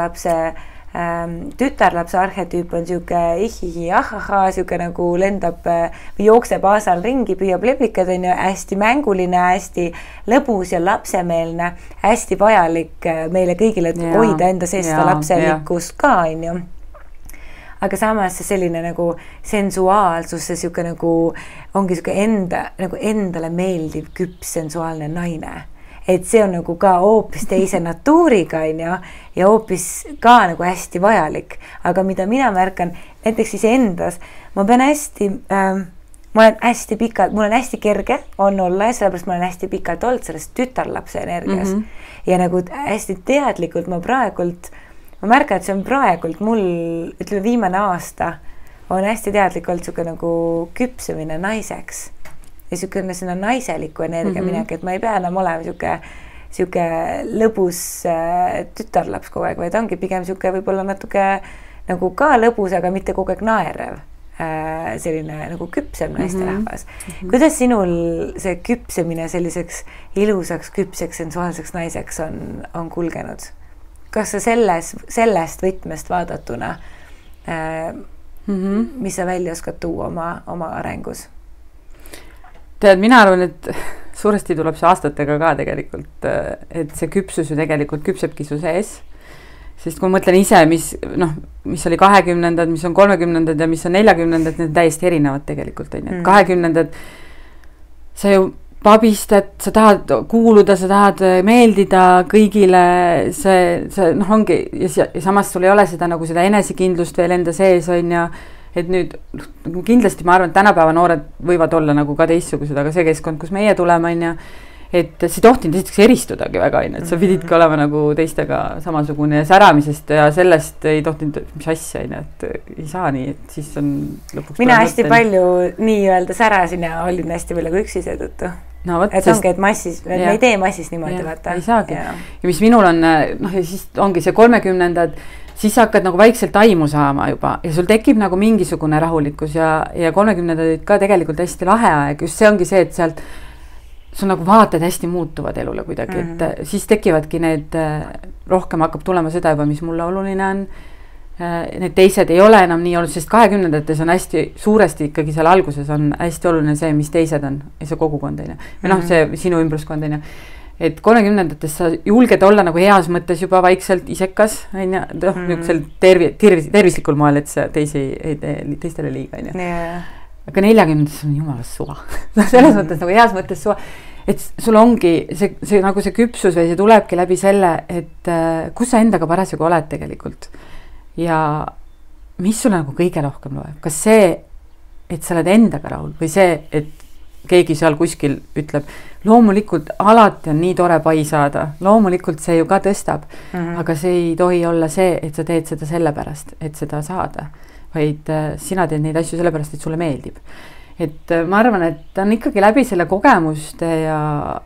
tütarlapse arhetüüp on siuke ihihi, ahaha, siuke nagu lendab või jookseb aasal ringi, püüab leblikad, on ju, hästi mänguline, hästi lõbus ja lapsemeelne, hästi vajalik meile kõigile, et hoida enda sees seda lapselikkust ka, on ju. Aga samas see selline nagu sensuaalsus, see siuke nagu ongi siuke nagu endale meeldiv küps sensuaalne naine. Et see on nagu ka hoopis teise natuuriga, on ju, ja hoopis ka nagu hästi vajalik. Aga mida mina märkan, näiteks ise endas, ma olen hästi pikalt, mul on hästi kerge on olla ja sellepärast ma olen hästi pikalt olnud sellest tütarlapse energias. Ja nagu hästi teadlikult ma märkan, et see on praegult mul, ütleme, viimane aasta on hästi teadlikult siuke nagu küpsemine naiseks ja siuke sinna naiseliku energia minek, et ma ei pea enam olema siuke lõbus tütarlaps kogu aeg, vaid ongi pigem siuke võib-olla natuke nagu ka lõbus, aga mitte kogu aeg naerev. Selline nagu küpsem naisterahvas. Kuidas sinul see küpsemine selliseks ilusaks, küpseks, sensuaalseks naiseks on kulgenud? Kas sa sellest võtmest vaadatuna, mis sa välja oskad tuua oma arengus? Tead, mina arvan, et suuresti tuleb see aastatega ka tegelikult, et see küpsus ju tegelikult küpsebki su sees. Sest kui ma mõtlen ise, mis oli 20-ndad, mis on 30-ndad ja mis on 40-ndad, need on täiesti erinevad tegelikult. 20-ndad, sa ju pabistad, sa tahad kuuluda, sa tahad meeldida kõigile, see ongi, ja samas sul ei ole seda nagu seda enesekindlust veel enda sees, on ja, et nüüd kindlasti ma arvan, et tänapäeva noored võivad olla nagu ka teistsugused, aga see keskkond, kus meie tuleme, on ja, et see tohtinud esiteks eristudagi väga, et sa pididki olema nagu teistega samasugune ja säramisest ja sellest ei tohtinud, mis asja, et ei saa nii, et siis on lõpuks... Mina hästi palju nii-öelda särasin ja olin hästi palju üksi seetõttu. No, võt, et ongi, et massis, me ei tee massis niimoodi, vaata. Ei saagi. Ja mis minul on, ja siis ongi see 30-ndad, siis hakkad nagu vaikselt aimu saama juba ja sul tekib nagu mingisugune rahulikkus ja 30-ndad ka tegelikult hästi lahe aeg. Just see ongi see, et sealt sul nagu vaated hästi muutuvad elule kuidagi, et siis tekivadki need, rohkem hakkab tulema seda juba, mis mulle oluline on. Need teised ei ole enam nii olnud, sest 20-ndates on hästi suuresti ikkagi seal alguses on hästi oluline see, mis teised on ja see kogukond, või see sinu ümbruskond, et 30-ndates sa julged olla nagu heas mõttes juba vaikselt isekas, niisugusel tervislikul moel, et sa teistele liiga, aga 40-ndates on jumalas suva. Selles mõttes nagu heas mõttes suva, et sul ongi see nagu see küpsus või see tulebki läbi selle, et kus sa endaga parasjagu oled tegelikult. Ja mis sulle nagu kõige rohkem loeb, kas see, et sa oled endaga rahul või see, et keegi seal kuskil ütleb, loomulikult alati on nii tore pai saada, loomulikult see ju ka tõstab, aga see ei tohi olla see, et sa teed seda sellepärast, et seda saada, vaid sina teed neid asju sellepärast, et sulle meeldib. Et ma arvan, et on ikkagi läbi selle kogemuste ja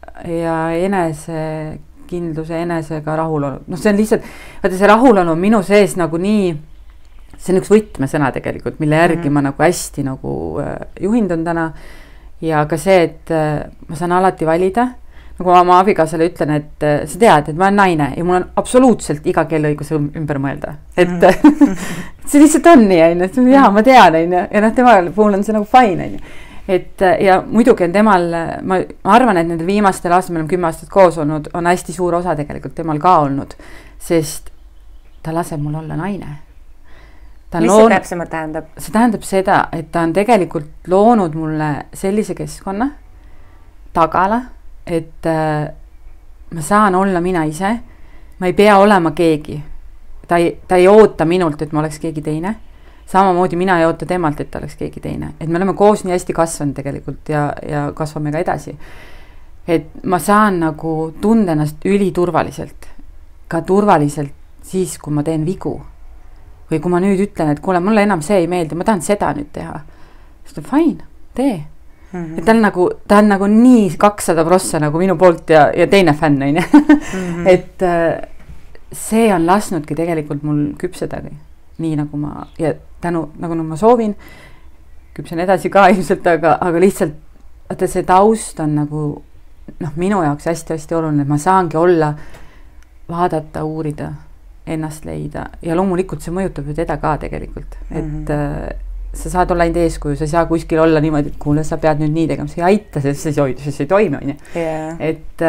enesekindluse, enesega rahulolu. No see on lihtsalt, vaata see rahulolu on minu sees nagu nii, see on üks võtmesõna tegelikult, mille järgi ma nagu hästi nagu juhindun täna. Ja ka see, et ma saan alati valida, nagu ma oma abikaasale ütlen, et sa tead, et ma olen naine ja mul on absoluutselt iga kell õigus ümber mõelda. Et see lihtsalt on nii, jaa, ma tean, ja tema puhul on see nagu fine. Et ja muidugi on temal, ma arvan, et nende viimastel aastal, me oleme 10 aastat koos olnud, on hästi suur osa tegelikult temal ka olnud, sest ta laseb mul olla naine. Mis see täpsemalt tähendab? See tähendab seda, et ta on tegelikult loonud mulle sellise keskkonna tagala, et ma saan olla mina ise, ma ei pea olema keegi. Ta ei oota minult, et ma oleks keegi teine. Samamoodi mina ei oota temalt, et ta oleks keegi teine. Et me oleme koos nii hästi kasvanud tegelikult ja kasvame ka edasi. Et ma saan nagu tunda ennast üliturvaliselt. Ka turvaliselt siis, kui ma teen vigu. Või kui ma nüüd ütlen, et kuule, mulle enam see ei meeldi, ma tahan seda nüüd teha. Siis ta fine, tee. Et ta on nagu nii 200% nagu minu poolt ja teine fänn. Et see on lasnudki tegelikult mul küpsedagi. Nii nagu ma, ja tänu, nagu ma soovin, küpsen edasi ka ilmselt, aga lihtsalt, vaata see taust on nagu, minu jaoks hästi-hästi oluline, et ma saangi olla, vaadata, uurida, ennast leida ja loomulikult see mõjutab ju teda ka tegelikult, et sa saad olla ainult eeskuju, sa ei saa kuskil olla niimoodi, et kuule, sa pead nüüd nii tegema, see ei aita, see ei toimi, on ju. Et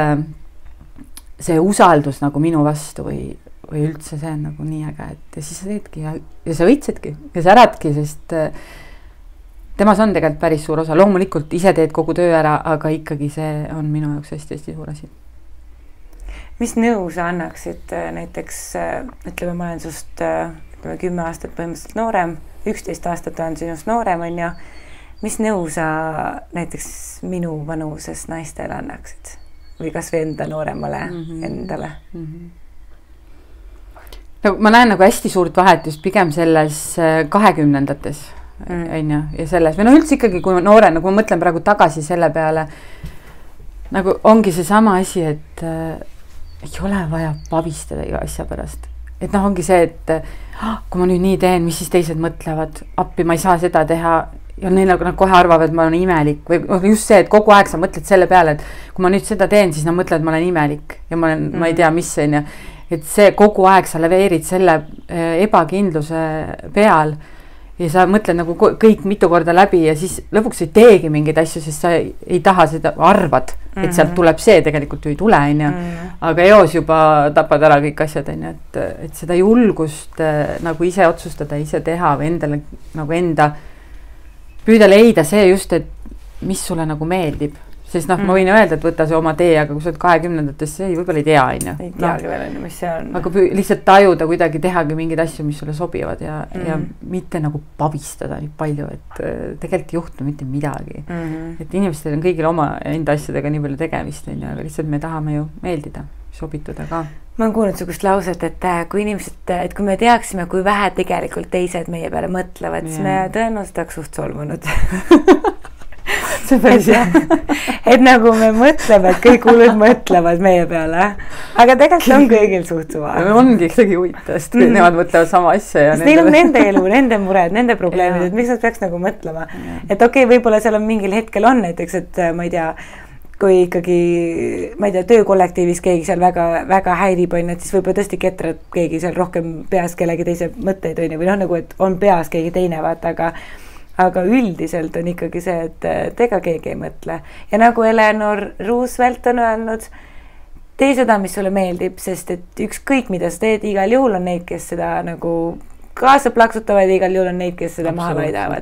see usaldus nagu minu vastu või üldse see on nagu nii äge, et siis sa teedki ja sa võitsedki ja sa äradki, sest temas on tegelikult päris suur osa, loomulikult ise teed kogu töö ära, aga ikkagi see on minu jaoks hästi-hästi suur asi. Mis nõu sa annaksid näiteks, ütleme, ma olen sust 10 aastat põhimõtteliselt noorem, 11 aastat olen sinust noorem, on ju. Mis nõu sa näiteks minu vanuses naistele annaksid? Või kas või enda nooremale endale? No, ma näen nagu hästi suurt vahet just pigem selles 20-ndates on ju, ja selles, või no üldse ikkagi, kui noore, nagu ma mõtlen praegu tagasi selle peale, nagu ongi see sama asi, et ei ole vaja pabistada iga asja pärast. Et ongi see, et kui ma nüüd nii teen, mis siis teised mõtlevad, appi, ma ei saa seda teha ja neil nad kohe arvavad, et ma olen imelik või just see, et kogu aeg sa mõtled selle peale, et kui ma nüüd seda teen, siis nad mõtlevad, et ma olen imelik ja ma ei tea, mis see on ja et see kogu aeg sa leveerid selle ebakindluse peal ja sa mõtled nagu kõik mitu korda läbi ja siis lõpuks ei teegi mingeid asju, sest sa ei taha seda, arvad, et sealt tuleb see, tegelikult ju ei tule, aga eos juba tapad ära kõik asjad, et seda julgust nagu ise otsustada, ise teha või endale nagu enda püüda leida see just, et mis sulle nagu meeldib. Sest ma võin öelda, et võta see oma tee, aga kui sa oled 20-ndates, see võib-olla ei tea, Ei teagi veel, mis see on. Aga lihtsalt tajuda kuidagi tehagi mingeid asju, mis sulle sobivad ja mitte nagu pabistada nii palju, et tegelikult ei juhtu mitte midagi. Et inimestel on kõigil oma enda asjadega nii palju tegemist, aga lihtsalt me tahame ju meeldida, sobituda ka. Ma olen kuulnud sugust lauset, et kui inimesed, et kui me teaksime, kui vähe tegelikult teised meie peale mõtlevad, siis me tõenäoliselt oleks suht solvunud. Et nagu me mõtleme, et kõik hullud mõtlevad meie peale, aga tegelikult on kõigil suht suva. Ongi ikkagi huvitavast, kui nemad mõtlevad sama asja. Neil on nende elu, nende mured, nende probleemid, et miks nad peaks nagu mõtlema. Et okei, võib-olla seal on mingil hetkel on näiteks, et ma ei tea, kui ikkagi, ma ei tea, töökollektiivis keegi seal väga häirib, et siis võib-olla tõesti ketrad keegi seal rohkem peas kellegi teise mõtteid või nagu, et on peas keegi teine, vaata, aga üldiselt on ikkagi see, et ega keegi ei mõtle. Ja nagu Eleanor Roosevelt on öelnud, tee seda, mis sulle meeldib, sest et ükskõik, mida sa teed, igal juhul on neid, kes seda nagu kaasa plaksutavad, igal juhul on neid, kes seda maha laidavad.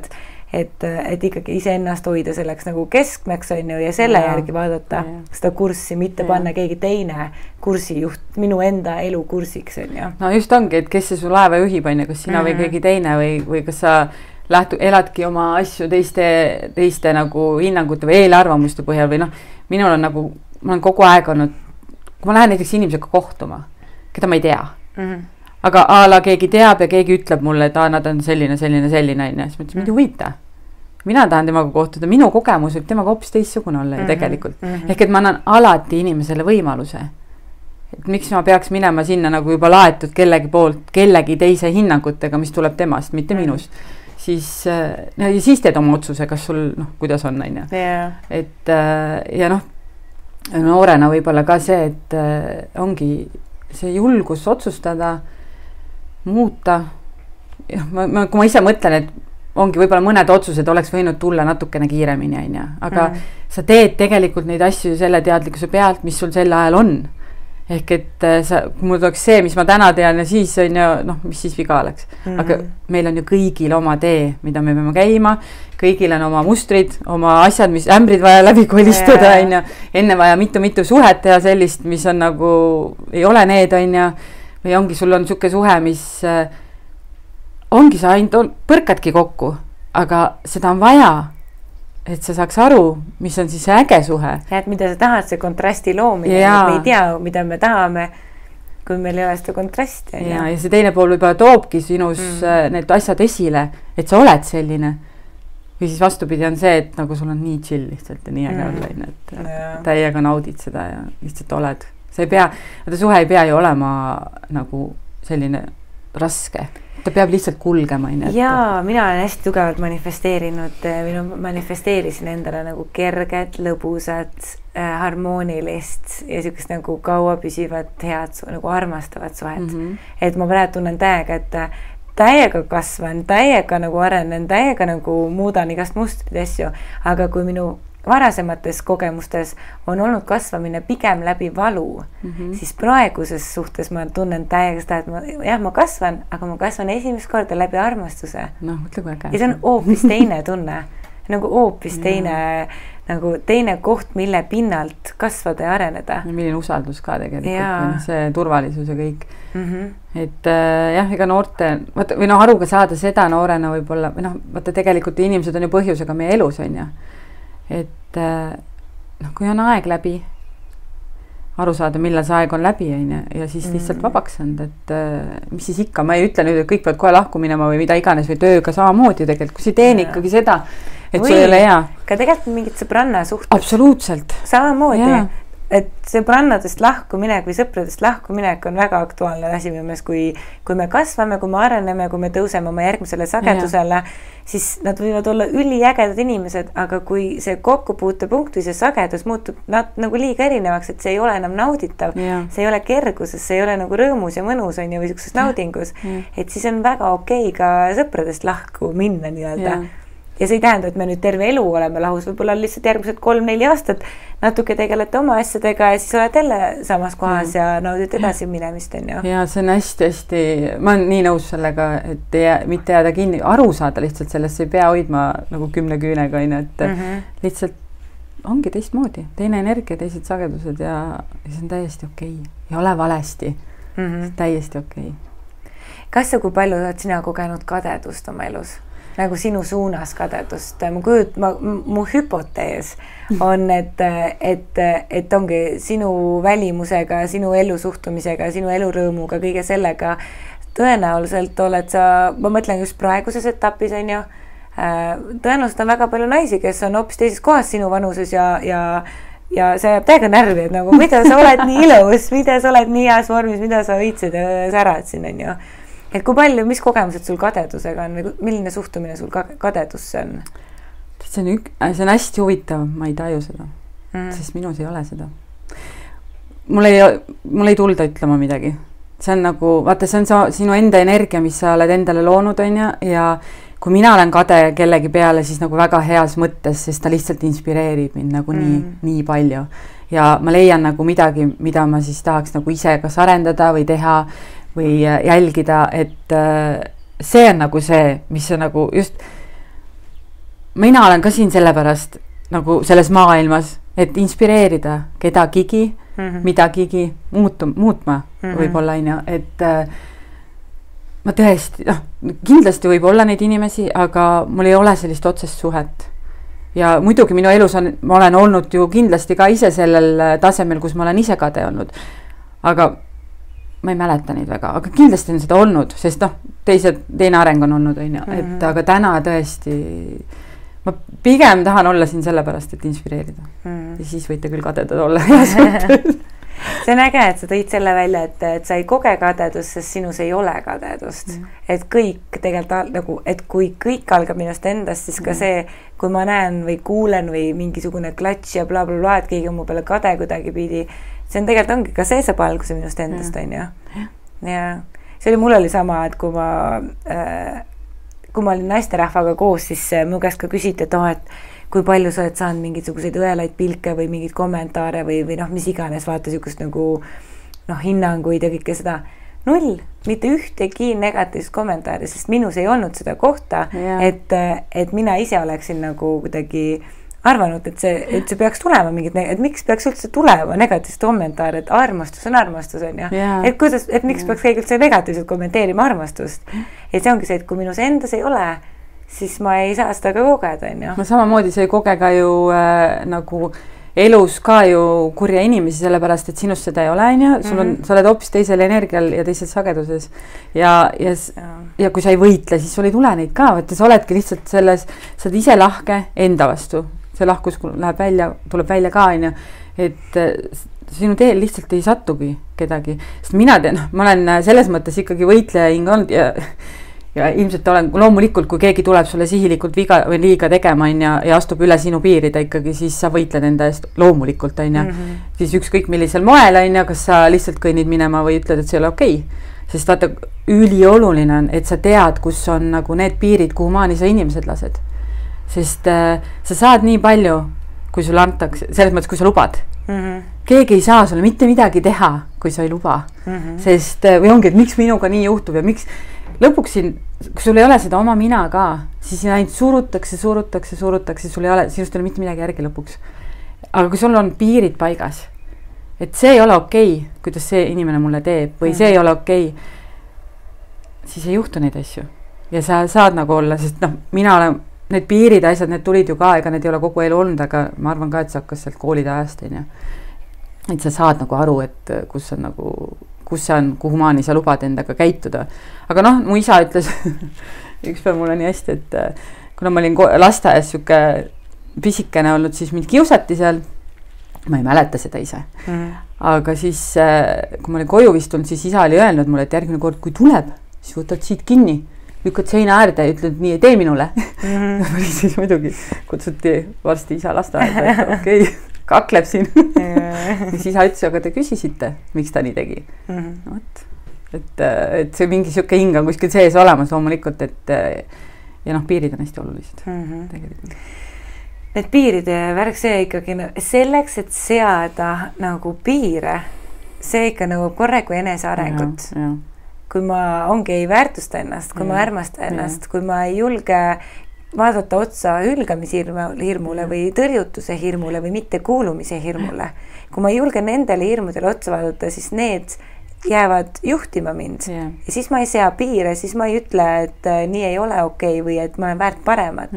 et ikkagi iseennast hoida selleks nagu keskmeks on ju ja selle järgi vaadata seda kurssi, mitte panna keegi teine kursijuht minu enda elu kursiks on ju. No just ongi, et kes see su laeva juhib on ju, kas sina või keegi teine või kas sa eladki oma asju teiste nagu hinnangute või eelarvamuste põhjal või noh, minul on nagu, ma olen kogu aeg olnud, kui ma lähen näiteks inimesega kohtuma, keda ma ei tea, aga a la keegi teab ja keegi ütleb mulle, et nad on selline on ju, siis ma ütlesin, mind ei huvita. Mina tahan temaga kohtuda, minu kogemus võib temaga hoopis teistsugune olla ju tegelikult. Ehk et ma annan alati inimesele võimaluse. Et miks ma peaks minema sinna nagu juba laetud kellegi teise hinnangutega, mis tuleb temast, mitte minust. Siis teed oma otsuse, kas sul, kuidas on, on ju. Et ja noorena võib-olla ka see, et ongi see julgus otsustada, muuta. Kui ma ise mõtlen, et ongi võib-olla mõned otsused oleks võinud tulla natukene kiiremini, on ju. Aga sa teed tegelikult neid asju selle teadlikkuse pealt, mis sul sel ajal on. Ehk et kui mul tuleks see, mis ma täna tean ja siis on ju, mis siis viga oleks. Aga meil on ju kõigil oma tee, mida me peame käima. Kõigil on oma mustrid, oma asjad, mis ämbrid vaja läbi kolistada, on ju. Enne vaja mitu suhet teha sellist, mis on nagu, ei ole need, on ju. Või ongi, sul on siuke suhe, mis ongi sa ainult põrkadki kokku, aga seda on vaja, et sa saaks aru, mis on siis see äge suhe. Ja, et mida sa tahad, see kontrasti loomine, me ei tea, mida me tahame, kui meil ei ole seda kontrasti. Ja see teine pool võib-olla toobki sinus need asjad esile, et sa oled selline. Või siis vastupidi on see, et nagu sul on nii chill lihtsalt ja nii äge olla, et täiega naudid seda ja lihtsalt oled. Sa ei pea, suhe ei pea ju olema nagu selline raske. Ta peab lihtsalt kulgema. Jaa, mina olen hästi tugevalt manifesteerinud, manifesteerisin endale nagu kerget, lõbusat, harmoonilist ja siukest nagu kaua püsivat, head, nagu armastavat suhet. Et ma praegu tunnen täiega, et täiega kasvan, täiega nagu arenen, täiega nagu muudan igast mustrid asju, aga kui minu varasemates kogemustes on olnud kasvamine pigem läbi valu, siis praeguses suhtes ma tunnen täiega seda, et ma kasvan, aga ma kasvan esimest korda läbi armastuse. Mõtle kui äge. Ja see on hoopis teine tunne, nagu hoopis teine koht, mille pinnalt kasvada ja areneda. Milline usaldus ka tegelikult, see turvalisus ja kõik. Et ega noorte, või aruga saada seda noorena võib-olla, või vaata tegelikult inimesed on ju põhjusega meie elus, on ju. Et kui on aeg läbi, aru saada, millal see aeg on läbi ja siis lihtsalt vabaks on, et mis siis ikka, ma ei ütle nüüd, et kõik peavad kohe lahku minema või mida iganes või tööga samamoodi tegelikult, kui see teen ikkagi seda, et see ei ole hea. Ka tegelikult mingid sõbranna suhted. Absoluutselt. Samamoodi. Et sõbrannadest lahkuminek või sõpradest lahkuminek on väga aktuaalne asi minu meelest, kui me kasvame, kui me areneme, kui me tõuseme oma järgmisele sagedusele, siis nad võivad olla üliägedad inimesed, aga kui see kokkupuutepunkt või see sagedus muutub nagu liiga erinevaks, et see ei ole enam nauditav, see ei ole kerguses, see ei ole nagu rõõmus ja mõnus on ju või siukses naudingus, et siis on väga okei ka sõpradest lahku minna nii-öelda. Ja see ei tähenda, et me nüüd terve elu oleme lahus, võib-olla lihtsalt järgmised 3-4 aastat natuke tegelete oma asjadega ja siis oled jälle samas kohas ja naudid edasi minemist, on ju. Ja see on hästi, ma olen nii nõus sellega, et mitte jääda kinni, aru saada lihtsalt sellest, ei pea hoidma nagu 10 küünega, et lihtsalt ongi teistmoodi, teine energia, teised sagedused ja see on täiesti okei. Ei ole valesti, täiesti okei. Kas ja kui palju oled sina kogenud kadedust oma elus? Nagu sinu suunas kadedust. Mu hüpotees on, et ongi sinu välimusega, sinu elusuhtumisega, sinu elurõõmuga, kõige sellega tõenäoliselt oled sa, ma mõtlen just praeguses etapis, on ju, tõenäoliselt on väga palju naisi, kes on hoopis teises kohas sinu vanuses ja see jääb täiega närvi, et nagu mida sa oled nii ilus, mida sa oled nii heas vormis, mida sa õitsed ja särad siin, on ju. Et kui palju, mis kogemused sul kadedusega on või milline suhtumine sul kadedusse on? See on hästi huvitav, ma ei taju seda, sest minus ei ole seda. Mul ei tulda ütlema midagi. See on nagu, vaata, see on sinu enda energia, mis sa oled endale loonud, on ja kui mina olen kade kellegi peale, siis nagu väga heas mõttes, sest ta lihtsalt inspireerib mind nagu nii palju. Ja ma leian nagu midagi, mida ma siis tahaks nagu ise kas arendada või teha või jälgida, et see on nagu see, mis on nagu just mina olen ka siin sellepärast nagu selles maailmas, et inspireerida kedagigi, midagigi muutma võib-olla, et ma tõesti, kindlasti võib olla neid inimesi, aga mul ei ole sellist otsest suhet. Ja muidugi minu elus ma olen olnud ju kindlasti ka ise sellel tasemel, kus ma olen ise kade olnud. Aga ma ei mäleta neid väga, aga kindlasti on seda olnud, sest teine areng on olnud, et aga täna tõesti ma pigem tahan olla siin sellepärast, et inspireerida. Ja siis võite küll kadedad olla. See on äge, et sa tõid selle välja, et sa ei koge kadedust, sest sinus ei ole kadedust. Et kõik tegelikult nagu, et kui kõik algab minust endast, siis ka see, kui ma näen või kuulen või mingisugune klatš ja bla, bla, bla, et keegi on mu peale kade kuidagi pidi, see on tegelikult ongi ka see saab alguse minust endast, on ju. Ja see oli, mul oli sama, et kui ma olin naisterahvaga koos, siis mu käest ka küsiti, et kui palju sa oled saanud mingisuguseid õelaid pilke või mingeid kommentaare või mis iganes, vaata sihukest nagu hinnanguid ja kõike seda. 0, mitte ühtegi negatiivset kommentaari, sest minus ei olnud seda kohta, et mina ise oleksin nagu kuidagi arvanud, et see peaks tulema mingid, et miks peaks üldse tulema negatiivset kommentaare, et armastus on armastus, on ju. Et miks peaks keegi üldse negatiivselt kommenteerima armastust. Et see ongi see, et kui minus endas ei ole, siis ma ei saa seda ka kogeda, on ju. Ma samamoodi sa ei koge ka ju nagu elus ka ju kurja inimesi, sellepärast, et sinust seda ei ole, on ju. Sa oled hoopis teisel energial ja teises sageduses. Ja kui sa ei võitle, siis sul ei tule neid ka. Võtta, sa oledki lihtsalt selles, sa oled ise lahke enda vastu. See lahkus läheb välja, tuleb välja ka, on ju. Et sinu teel lihtsalt ei sattugi kedagi. Sest mina tean, ma olen selles mõttes ikkagi võitleja hing olnud ja ilmselt olen loomulikult, kui keegi tuleb sulle sihilikult viga või liiga tegema ja astub üle sinu piirida ikkagi, siis sa võitled enda eest loomulikult, on ju. Siis ükskõik millisel moel, on ju, kas sa lihtsalt kõnnid minema või ütled, et see ei ole okei. Sest vaata, ülioluline on, et sa tead, kus on nagu need piirid, kuhu maani sa inimesed lased. Sest sa saad nii palju, kui sulle antakse, selles mõttes, kui sa lubad. Keegi ei saa sulle mitte midagi teha, kui sa ei luba. Sest, või ongi, et miks minuga nii juhtub ja miks lõpuks siin, kui sul ei ole seda oma mina ka, siis ainult surutakse, sul ei ole, sinust ei ole mitte midagi järgi lõpuks. Aga kui sul on piirid paigas, et see ei ole okei, kuidas see inimene mulle teeb, või see ei ole okei, siis ei juhtu neid asju. Ja sa saad nagu olla, sest mina olen, need piirid asjad, need tulid ju ka, ega need ei ole kogu elu olnud, aga ma arvan ka, et see hakkas sealt koolide ajast, et sa saad nagu aru, et kus on nagu kus see on, kuhu maani sa lubad endaga käituda. Aga mu isa ütles ükspäev mulle nii hästi, et kuna ma olin lasteaias siuke pisikene olnud, siis mind kiusati seal. Ma ei mäleta seda ise. Aga siis, kui ma olin koju vistunud, siis isa oli öelnud mulle, et järgmine kord, kui tuleb, siis võtad siit kinni, lükkad seina äärde ja ütled, nii ei tee minule. Siis muidugi kutsuti varsti isa lasteaeda, et okei. Kakleb siin. Ja siis isa ütles, aga te küsisite, miks ta nii tegi. Et see mingi siuke hing on kuskil sees olemas loomulikult, et ja piirid on hästi olulised. Tegelikult. Need piiride värk, see ikkagi selleks, et seada nagu piire, see ikka nõuab korraku enesearengut. Kui ma ongi ei väärtusta ennast, kui ma armasta ennast, kui ma ei julge vaadata otsa hülgamishirmule või tõrjutuse hirmule või mitte kuulumise hirmule. Kui ma julgen nendele hirmudele otsa vaadata, siis need jäävad juhtima mind. Ja siis ma ei sea piire, siis ma ei ütle, et nii ei ole okei või et ma olen väärt paremat.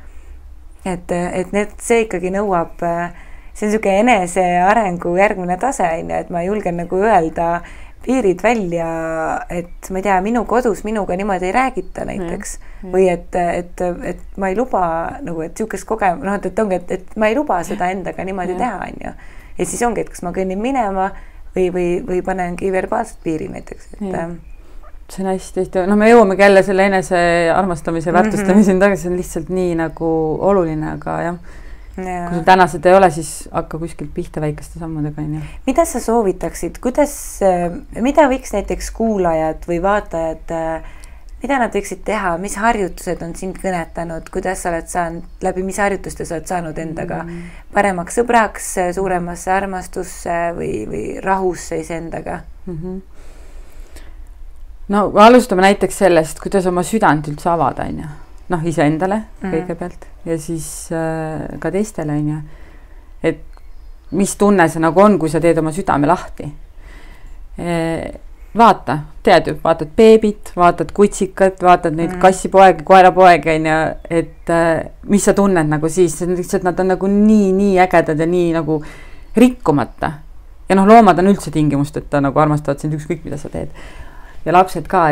Et see ikkagi nõuab, see on siuke enese arengu järgmine tase, et ma julgen nagu öelda piirid välja, et ma ei tea, minu kodus minuga niimoodi ei räägita näiteks. Või et ma ei luba nagu, et siukest et ongi, et ma ei luba seda endaga niimoodi teha, on ju. Ja siis ongi, et kas ma kõnnin minema või panengi verbaalselt piiri näiteks. See on hästi, me jõuamegi jälle selle enese armastamise väärtustamise tagasi, see on lihtsalt nii nagu oluline, aga jah. Kui sul tänased ei ole, siis hakka kuskilt pihta väikeste sammudega. Mida sa soovitaksid, mida võiks näiteks kuulajad või vaatajad, mida nad võiksid teha, mis harjutused on sind kõnetanud, kuidas sa oled saanud, läbi mis harjutuste sa oled saanud endaga paremaks sõbraks, suuremasse armastusse või rahusse iseendaga? No alustame näiteks sellest, kuidas oma südant üldse avada, noh, iseendale kõigepealt ja siis ka teistele, on ju. Et mis tunne see nagu on, kui sa teed oma südame lahti. Vaata, tead ju, vaatad beebit, vaatad kutsikat, vaatad neid kassipoegi, koerapoegi, on ju, et mis sa tunned nagu siis, lihtsalt nad on nagu nii ägedad ja nii nagu rikkumata. Ja noh, loomad on üldse tingimusteta nagu armastavad sind ükskõik, mida sa teed. Ja lapsed ka,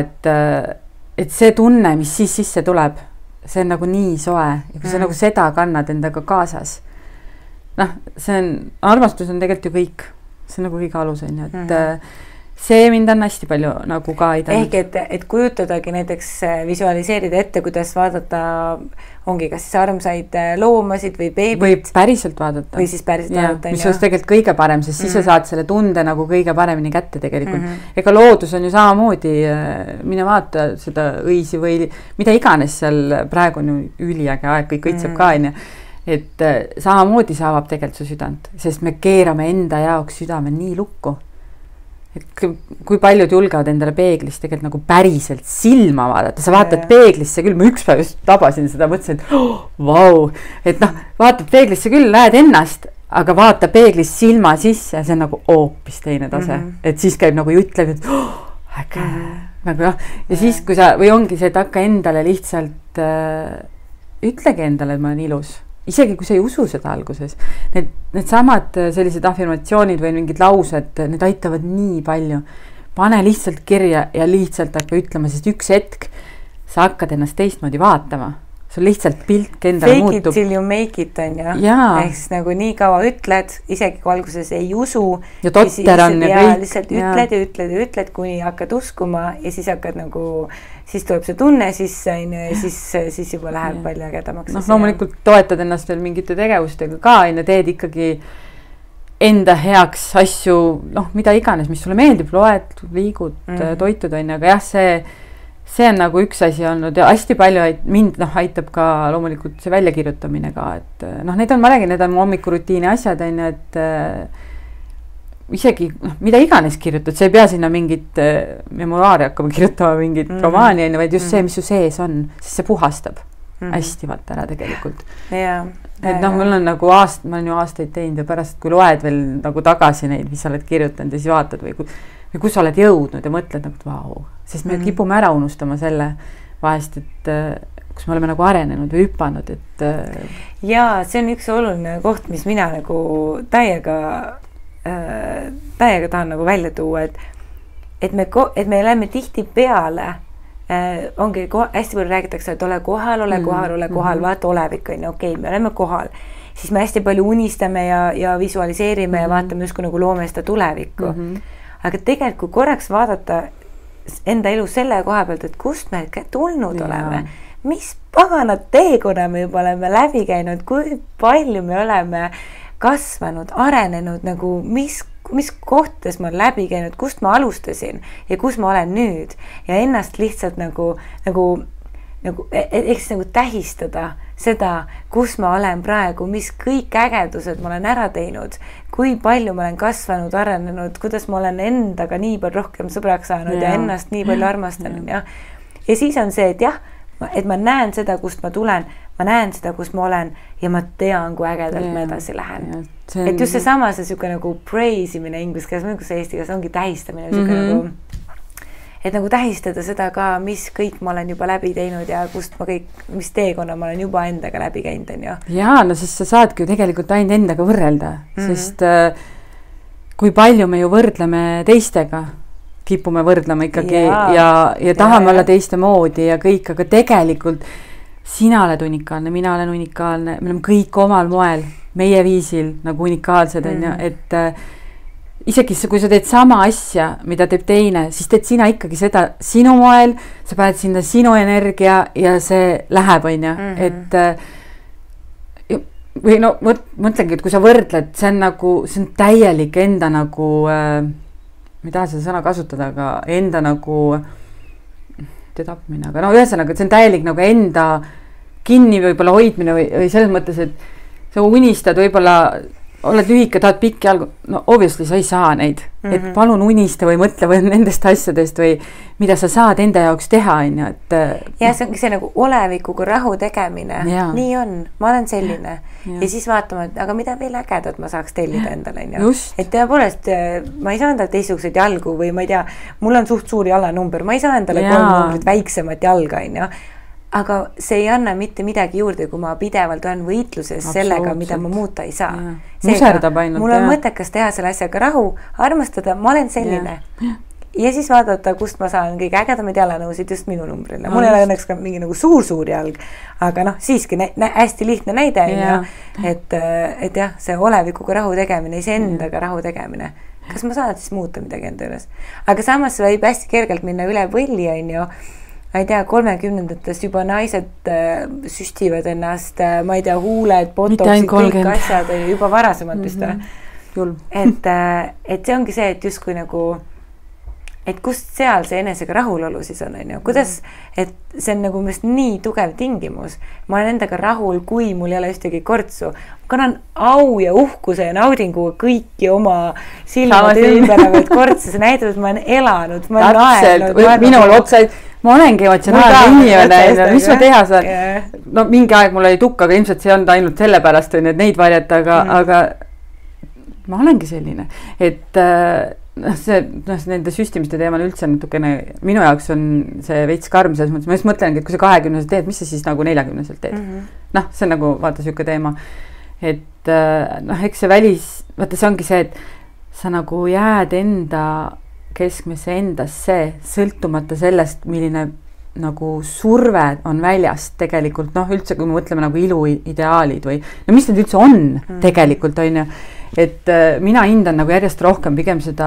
et see tunne, mis siis sisse tuleb, see on nagu nii soe ja kui sa nagu seda kannad endaga kaasas, noh, armastus on tegelikult ju kõik, see on nagu kõige alus, on ju, et see mind on hästi palju nagu ka aidanud. Ehk, et kujutadagi näiteks visualiseerida ette, kuidas vaadata ongi kas siis armsaid loomasid või beebit. Või päriselt vaadata. Või siis päriselt vaadata. Mis oleks tegelikult kõige parem, sest siis sa saad selle tunde nagu kõige paremini kätte tegelikult. Ega loodus on ju samamoodi, mine vaata seda õisi või mida iganes seal praegu on ju üliäge aeg, kõik õitseb ka, on ju. Et samamoodi saavab tegelikult su südant, sest me keerame enda jaoks südame nii lukku. Et kui paljud julgevad endale peeglist tegelikult nagu päriselt silma vaadata, sa vaatad peeglisse küll, ma üks päev just tabasin seda, mõtlesin, et vau, et noh, vaatad peeglisse küll, näed ennast, aga vaata peeglist silma sisse, see on nagu hoopis teine tase, et siis käib nagu jutleb, et äge, nagu jah, ja siis kui sa, või ongi see, et hakka endale lihtsalt, ütlegi endale, et ma olen ilus. Isegi kui sa ei usu seda alguses, need samad sellised afirmatsioonid või mingid laused, need aitavad nii palju. Pane lihtsalt kirja ja lihtsalt hakka ütlema, sest üks hetk sa hakkad ennast teistmoodi vaatama. Sul lihtsalt pilk endale muutub. Fake it till you make it on ju. Ehk siis nagu nii kaua ütled, isegi kui alguses ei usu. Ja totter on ja kõik. Lihtsalt ütled, kuni hakkad uskuma ja siis hakkad nagu, siis tuleb see tunne sisse ja siis juba läheb palju ägedamaks. No, loomulikult toetad ennast veel mingite tegevustega ka ja teed ikkagi enda heaks asju, noh, mida iganes, mis sulle meeldib, loed, liigud, toitud on, aga jah, see on nagu üks asi olnud ja hästi palju mind aitab ka loomulikult see väljakirjutamine ka, et noh, need on mu hommikurutiini asjad, on, et isegi mida iganes kirjutad, sa ei pea sinna mingit memoaari hakkama kirjutama, mingit romaani, vaid just see, mis su sees on, siis see puhastab hästi vaata ära tegelikult. Et noh, mul on nagu ma olen ju aastaid teinud ja pärast, kui loed veel nagu tagasi neid, mis sa oled kirjutanud ja siis vaatad või kus sa oled jõudnud ja mõtled nagu, et vau, sest me kipume ära unustama selle vahest, et kus me oleme nagu arenenud või hüpanud, et jaa, see on üks oluline koht, mis mina nagu täiega tahan nagu välja tuua, et me läheme tihti peale, ongi hästi palju räägitakse, et ole kohal, vaata olevik on, okei, me oleme kohal, siis me hästi palju unistame ja visualiseerime ja vaatame justkui nagu loome seda tulevikku. Aga tegelikult kui korraks vaadata enda elu selle koha pealt, et kust me tulnud oleme, mis paganad teekonna me juba oleme läbi käinud, kui palju me oleme kasvanud, arenenud, nagu mis kohtades ma olen läbi käinud, kust ma alustasin ja kus ma olen nüüd ja ennast lihtsalt nagu eks nagu tähistada seda, kus ma olen praegu, mis kõik ägedused ma olen ära teinud, kui palju ma olen kasvanud, arenenud, kuidas ma olen endaga nii palju rohkem sõbraks saanud ja ennast nii palju armastanud. Ja siis on see, et jah, et ma näen seda, kust ma tulen, ma näen seda, kus ma olen ja ma tean, kui ägedalt ma edasi lähen. Et just seesama see siuke nagu praise imine inglise keeles, kus eesti keeles ongi tähistamine, siuke nagu et nagu tähistada seda ka, mis kõik ma olen juba läbi teinud ja mis teekonna ma olen juba endaga läbi käinud, on ju. Jaa, no sest sa saadki ju tegelikult ainult endaga võrrelda, sest kui palju me ju võrdleme teistega, kipume võrdlema ikkagi ja tahame olla teiste moodi ja kõik, aga tegelikult sina oled unikaalne, mina olen unikaalne, me oleme kõik omal moel, meie viisil nagu unikaalsed, on ju, et isegi kui sa teed sama asja, mida teeb teine, siis teed sina ikkagi seda sinu moel, sa paned sinna sinu energia ja see läheb, on ju, et või no mõtlengi, et kui sa võrdled, see on täielik enda nagu, ma ei taha seda sõna kasutada, aga enda nagu tapmine, aga no ühesõnaga, et see on täielik nagu enda kinni võib-olla hoidmine või selles mõttes, et sa unistad võib-olla oled lühike, tahad pikki jalgu, no obviously sa ei saa neid, et palun unista või mõtle või nendest asjadest või mida sa saad enda jaoks teha, on ju, et ja see ongi see nagu olevikuga rahu tegemine, nii on, ma olen selline ja siis vaatama, et aga mida veel ägedat ma saaks tellida endale, on ju, et tõepoolest ma ei saa endale teistsuguseid jalgu või ma ei tea, mul on suht suur jalanumber, ma ei saa endale 3 numbrit väiksemat jalga, on ju, aga see ei anna mitte midagi juurde, kui ma pidevalt olen võitluses sellega, mida ma muuta ei saa. Muserdab ainult. Mul on mõttekas teha selle asjaga rahu, armastada, ma olen selline. Ja siis vaadata, kust ma saan kõige ägedamaid jalanõusid just minu numbrile. Mul ei ole õnneks ka mingi nagu suur jalg, aga noh, siiski hästi lihtne näide, et jah, see olevikuga rahu tegemine, iseendaga rahu tegemine. Kas ma saan siis muuta midagi enda üles? Aga samas võib hästi kergelt minna üle võlli, on ju. Ma ei tea, 30-ndatest juba naised süstivad ennast, ma ei tea, huuled, botoxid, kõik asjad juba varasemalt vist. Et see ongi see, et justkui nagu, et kust seal see enesega rahulolu siis on, on ju. Kuidas, et see on nagu mõist nii tugev tingimus. Ma olen endaga rahul, kui mul ei ole ühtegi kortsu. Ma kannan au ja uhkuse ja naudinguga kõiki oma silmade ümberavaid kortse. See näitab, et ma olen elanud, ma olen naernud. Minul otsaid. Ma olengi emotsionaalne inimene, mis ma teha saan? No mingi aeg mul oli tukk, aga ilmselt see on ainult selle pärast, et neid varjata, aga ma olengi selline, et see nende süstimiste teemal üldse natukene, minu jaoks on see veits karm selles mõttes, ma just mõtlengi, et kui sa 20-selt teed, mis sa siis nagu 40-selt teed? Noh, see on nagu vaata siuke teema, et eks see vaata see ongi see, et sa nagu jääd enda keskmesse endasse, sõltumata sellest, milline nagu surve on väljast tegelikult, noh üldse, kui me mõtleme nagu iluideaalid või no mis need üldse on tegelikult, on ju, et mina hindan nagu järjest rohkem pigem seda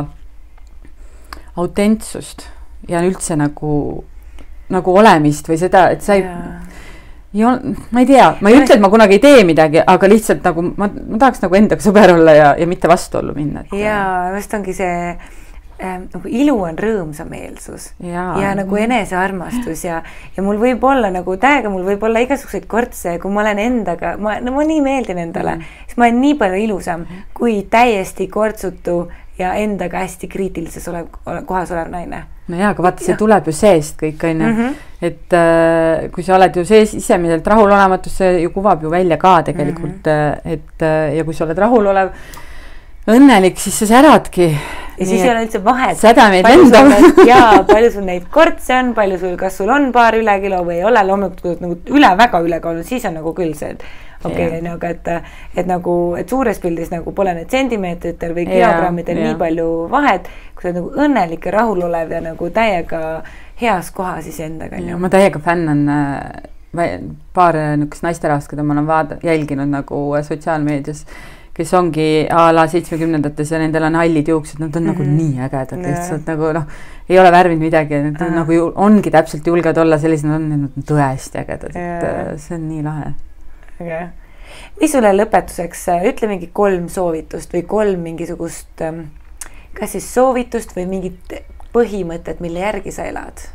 autentsust ja üldse nagu olemist või seda, et sa ei ma ei tea, ma ei ütle, et ma kunagi ei tee midagi, aga lihtsalt nagu ma tahaks nagu endaga sõber olla ja mitte vastuollu minna. Jaa, vast ongi see nagu ilu on rõõmsameelsus ja nagu enesearmastus ja mul võib olla nagu täiega, mul võib olla igasuguseid kortse, kui ma olen endaga, ma nii meeldin endale, siis ma olen nii palju ilusam kui täiesti kortsutu ja endaga hästi kriitilises kohas olev naine. No jaa, aga vaata, see tuleb ju seest kõik, on ju, et kui sa oled ju sisemiselt rahulolematus, see ju kuvab ju välja ka tegelikult, et ja kui sa oled rahulolev, õnnelik, siis sa säradki. Ja siis ei ole üldse vahet. Palju sul neid kortse on, palju sul, kas sul on paar üle kilo või ei ole, loomulikult nagu väga ülekaalunud, siis on nagu küll see, et okei, aga et nagu, et suures pildis nagu pole need sentimeetritel või kilogrammidel nii palju vahet, kui sa nagu õnnelik ja rahulolev ja nagu täiega heas kohas siis endaga. Ma täiega fännan paar nükest naisterahvast, keda ma olen jälginud nagu sotsiaalmeedias, kes ongi a la 70-ndates ja nendel on hallid juuksed, nad on nagu nii ägedad, lihtsalt nagu ei ole värvinud midagi, nad nagu ongi täpselt julged olla sellised, nad on tõesti ägedad, et see on nii lahe. Mis sulle lõpetuseks, ütle mingi 3 soovitust või 3 mingisugust, kas siis soovitust või mingit põhimõtet, mille järgi sa elad?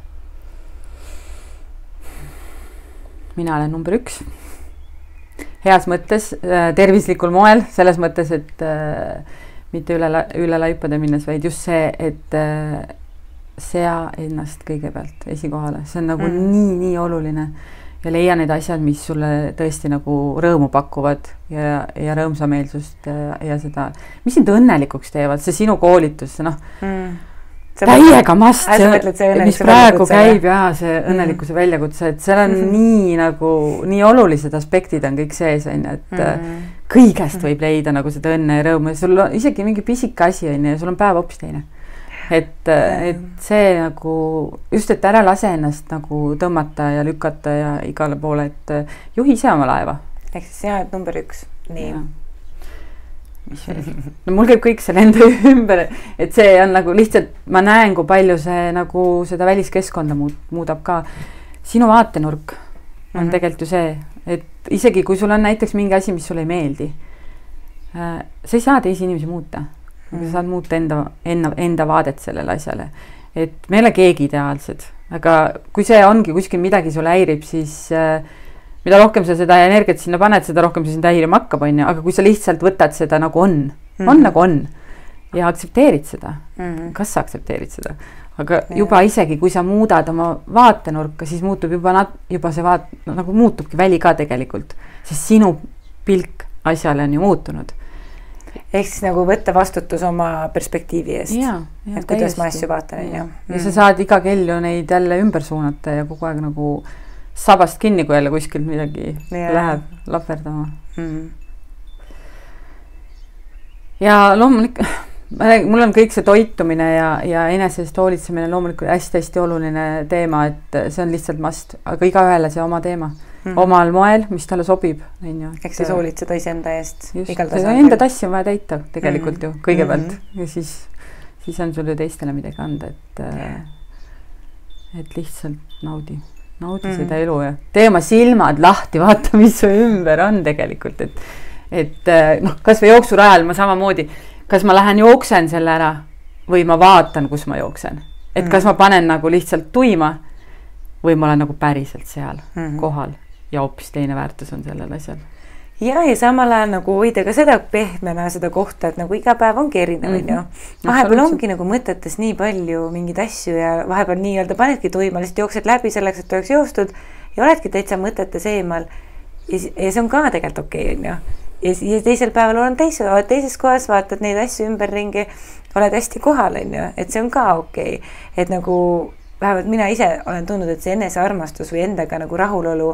Mina olen number 1. Heas mõttes, tervislikul moel, selles mõttes, et mitte üle laipade minnes, vaid just see, et sea ennast kõigepealt esikohale. See on nagu nii oluline ja leia need asjad, mis sulle tõesti nagu rõõmu pakuvad ja rõõmsameelsust ja seda, mis sind õnnelikuks teevad, see sinu koolitus, noh, täiega mast, mis praegu käib see õnnelikkuse väljakutse, et seal on nii olulised aspektid on kõik sees, et kõigest võib leida nagu seda õnne ja rõõmu ja sul on isegi mingi pisike asi ja sul on päev hoopis teine. Et see nagu, just et ära lase ennast nagu tõmmata ja lükata ja igale poole, et juhi ise oma laeva. Ehk siis sina oled number 1, nii. No mul käib kõik selle enda ümber, et see on nagu lihtsalt, ma näen, kui palju see nagu seda väliskeskkonda muudab ka. Sinu vaatenurk on tegelikult ju see, et isegi kui sul on näiteks mingi asi, mis sulle ei meeldi, sa ei saa teisi inimesi muuta. Sa saad muuta enda vaadet sellele asjale. Et me ei ole keegi ideaalsed, aga kui see ongi kuskil midagi sulle häirib, siis mida rohkem sa seda energiat sinna paned, seda rohkem see sind häirima hakkab, on ju, aga kui sa lihtsalt võtad seda nagu on nagu on ja aktsepteerid seda, kas sa aktsepteerid seda, aga juba isegi, kui sa muudad oma vaatenurka, siis muutub juba see nagu muutubki väli ka tegelikult, sest sinu pilk asjale on ju muutunud. Ehk siis nagu võtta vastutus oma perspektiivi eest, et kuidas ma asju vaatan. Ja sa saad iga kell ju neid jälle ümber suunata ja kogu aeg nagu sabast kinni, kui jälle kuskilt midagi läheb laperdama. Ja loomulikult, mul on kõik see toitumine ja enesest hoolitsemine loomulikult hästi-hästi oluline teema, et see on lihtsalt must, aga igaühele see oma teema. Omal moel, mis talle sobib. Eks siis hoolitseda iseenda eest. Enda tassi on vaja täita tegelikult ju kõigepealt ja siis on sul ju teistele midagi anda, et lihtsalt naudi seda elu ja tee oma silmad lahti, vaata, mis su ümber on tegelikult, et kas või jooksurajal ma samamoodi, kas ma lähen jooksen selle ära või ma vaatan, kus ma jooksen, et kas ma panen nagu lihtsalt tuima või ma olen nagu päriselt seal kohal ja hoopis teine väärtus on sellel asjal. Ja samal ajal nagu hoida ka seda pehmena seda kohta, et nagu iga päev ongi erinev, vahepeal ongi nagu mõtetes nii palju mingeid asju ja vahepeal nii-öelda panedki tuima, lihtsalt jooksed läbi selleks, et oleks joostud ja oledki täitsa mõtetes eemal ja see on ka tegelikult okei, on ju. Ja teisel päeval olen teises kohas, vaatad neid asju ümberringi, oled hästi kohal, on ju, et see on ka okei. Et nagu vähemalt mina ise olen tundnud, et see enesearmastus või endaga nagu rahulolu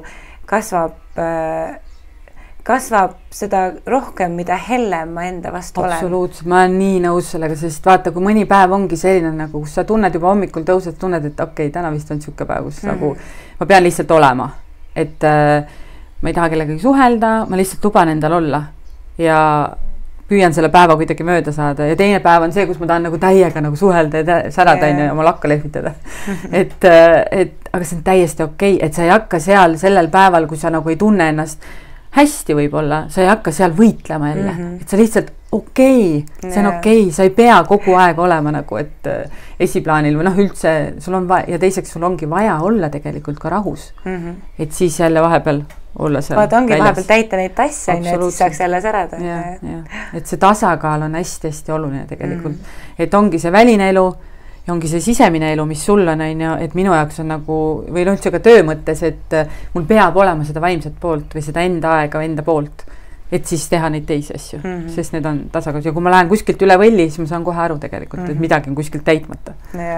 kasvab seda rohkem, mida hellem ma enda vastu olen. Absoluutselt, ma olen nii nõus sellega, sest vaata, kui mõni päev ongi selline nagu, kus sa tunned juba hommikul tõused, tunned, et okei, täna vist on siuke päev, kus nagu ma pean lihtsalt olema, et ma ei taha kellegagi suhelda, ma lihtsalt luban endal olla ja püüan selle päeva kuidagi mööda saada ja teine päev on see, kus ma tahan nagu täiega nagu suhelda ja särada ja oma lakka lehvitada. Et aga see on täiesti okei, et sa ei hakka seal sellel päeval, kui sa nagu ei tunne ennast hästi võib-olla, sa ei hakka seal võitlema jälle, et sa lihtsalt see on okei, sa ei pea kogu aeg olema nagu, et esiplaanil või üldse sul on vaja ja teiseks sul ongi vaja olla tegelikult ka rahus, et siis jälle vahepeal olla seal vaata, ongi vahepeal täita neid tasse, et siis saaks jälle särada. Et see tasakaal on hästi-hästi oluline tegelikult, et ongi see väline elu ja ongi see sisemine elu, mis sul on, et minu jaoks on nagu, või üldse ka töö mõttes, et mul peab olema seda vaimset poolt või seda enda aega enda poolt, et siis teha neid teisi asju, sest need on tasakaalus ja kui ma lähen kuskilt üle võlli, siis ma saan kohe aru tegelikult, et midagi on kuskilt täitmata.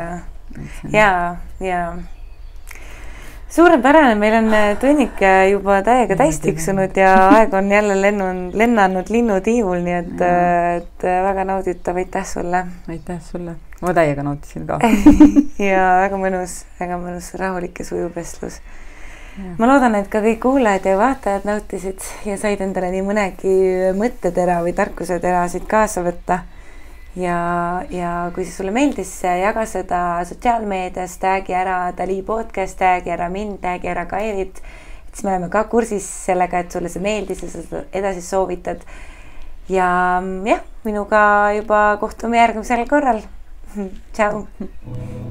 Ja suurepärane, meil on tunnik juba täiega täis tiksunud ja aeg on jälle lennanud linnutiivul, nii et väga nauditav, aitäh sulle. Aitäh sulle, ma täiega nautisin ka. Ja väga mõnus rahulik ja sujuv vestlus. Ma loodan, et ka kõik kuulajad ja vaatajad nautisid ja said endale nii mõnegi mõttetera või tarkuseterasid kaasa võtta. Ja kui see sulle meeldis, jaga seda sotsiaalmeedias, tagi ära Dali podcast, tagi ära mind, tagi ära Kairit, siis me oleme ka kursis sellega, et sulle see meeldis ja sa edasi soovitad. Ja jah, minuga juba kohtume järgmisel korral. Tšau!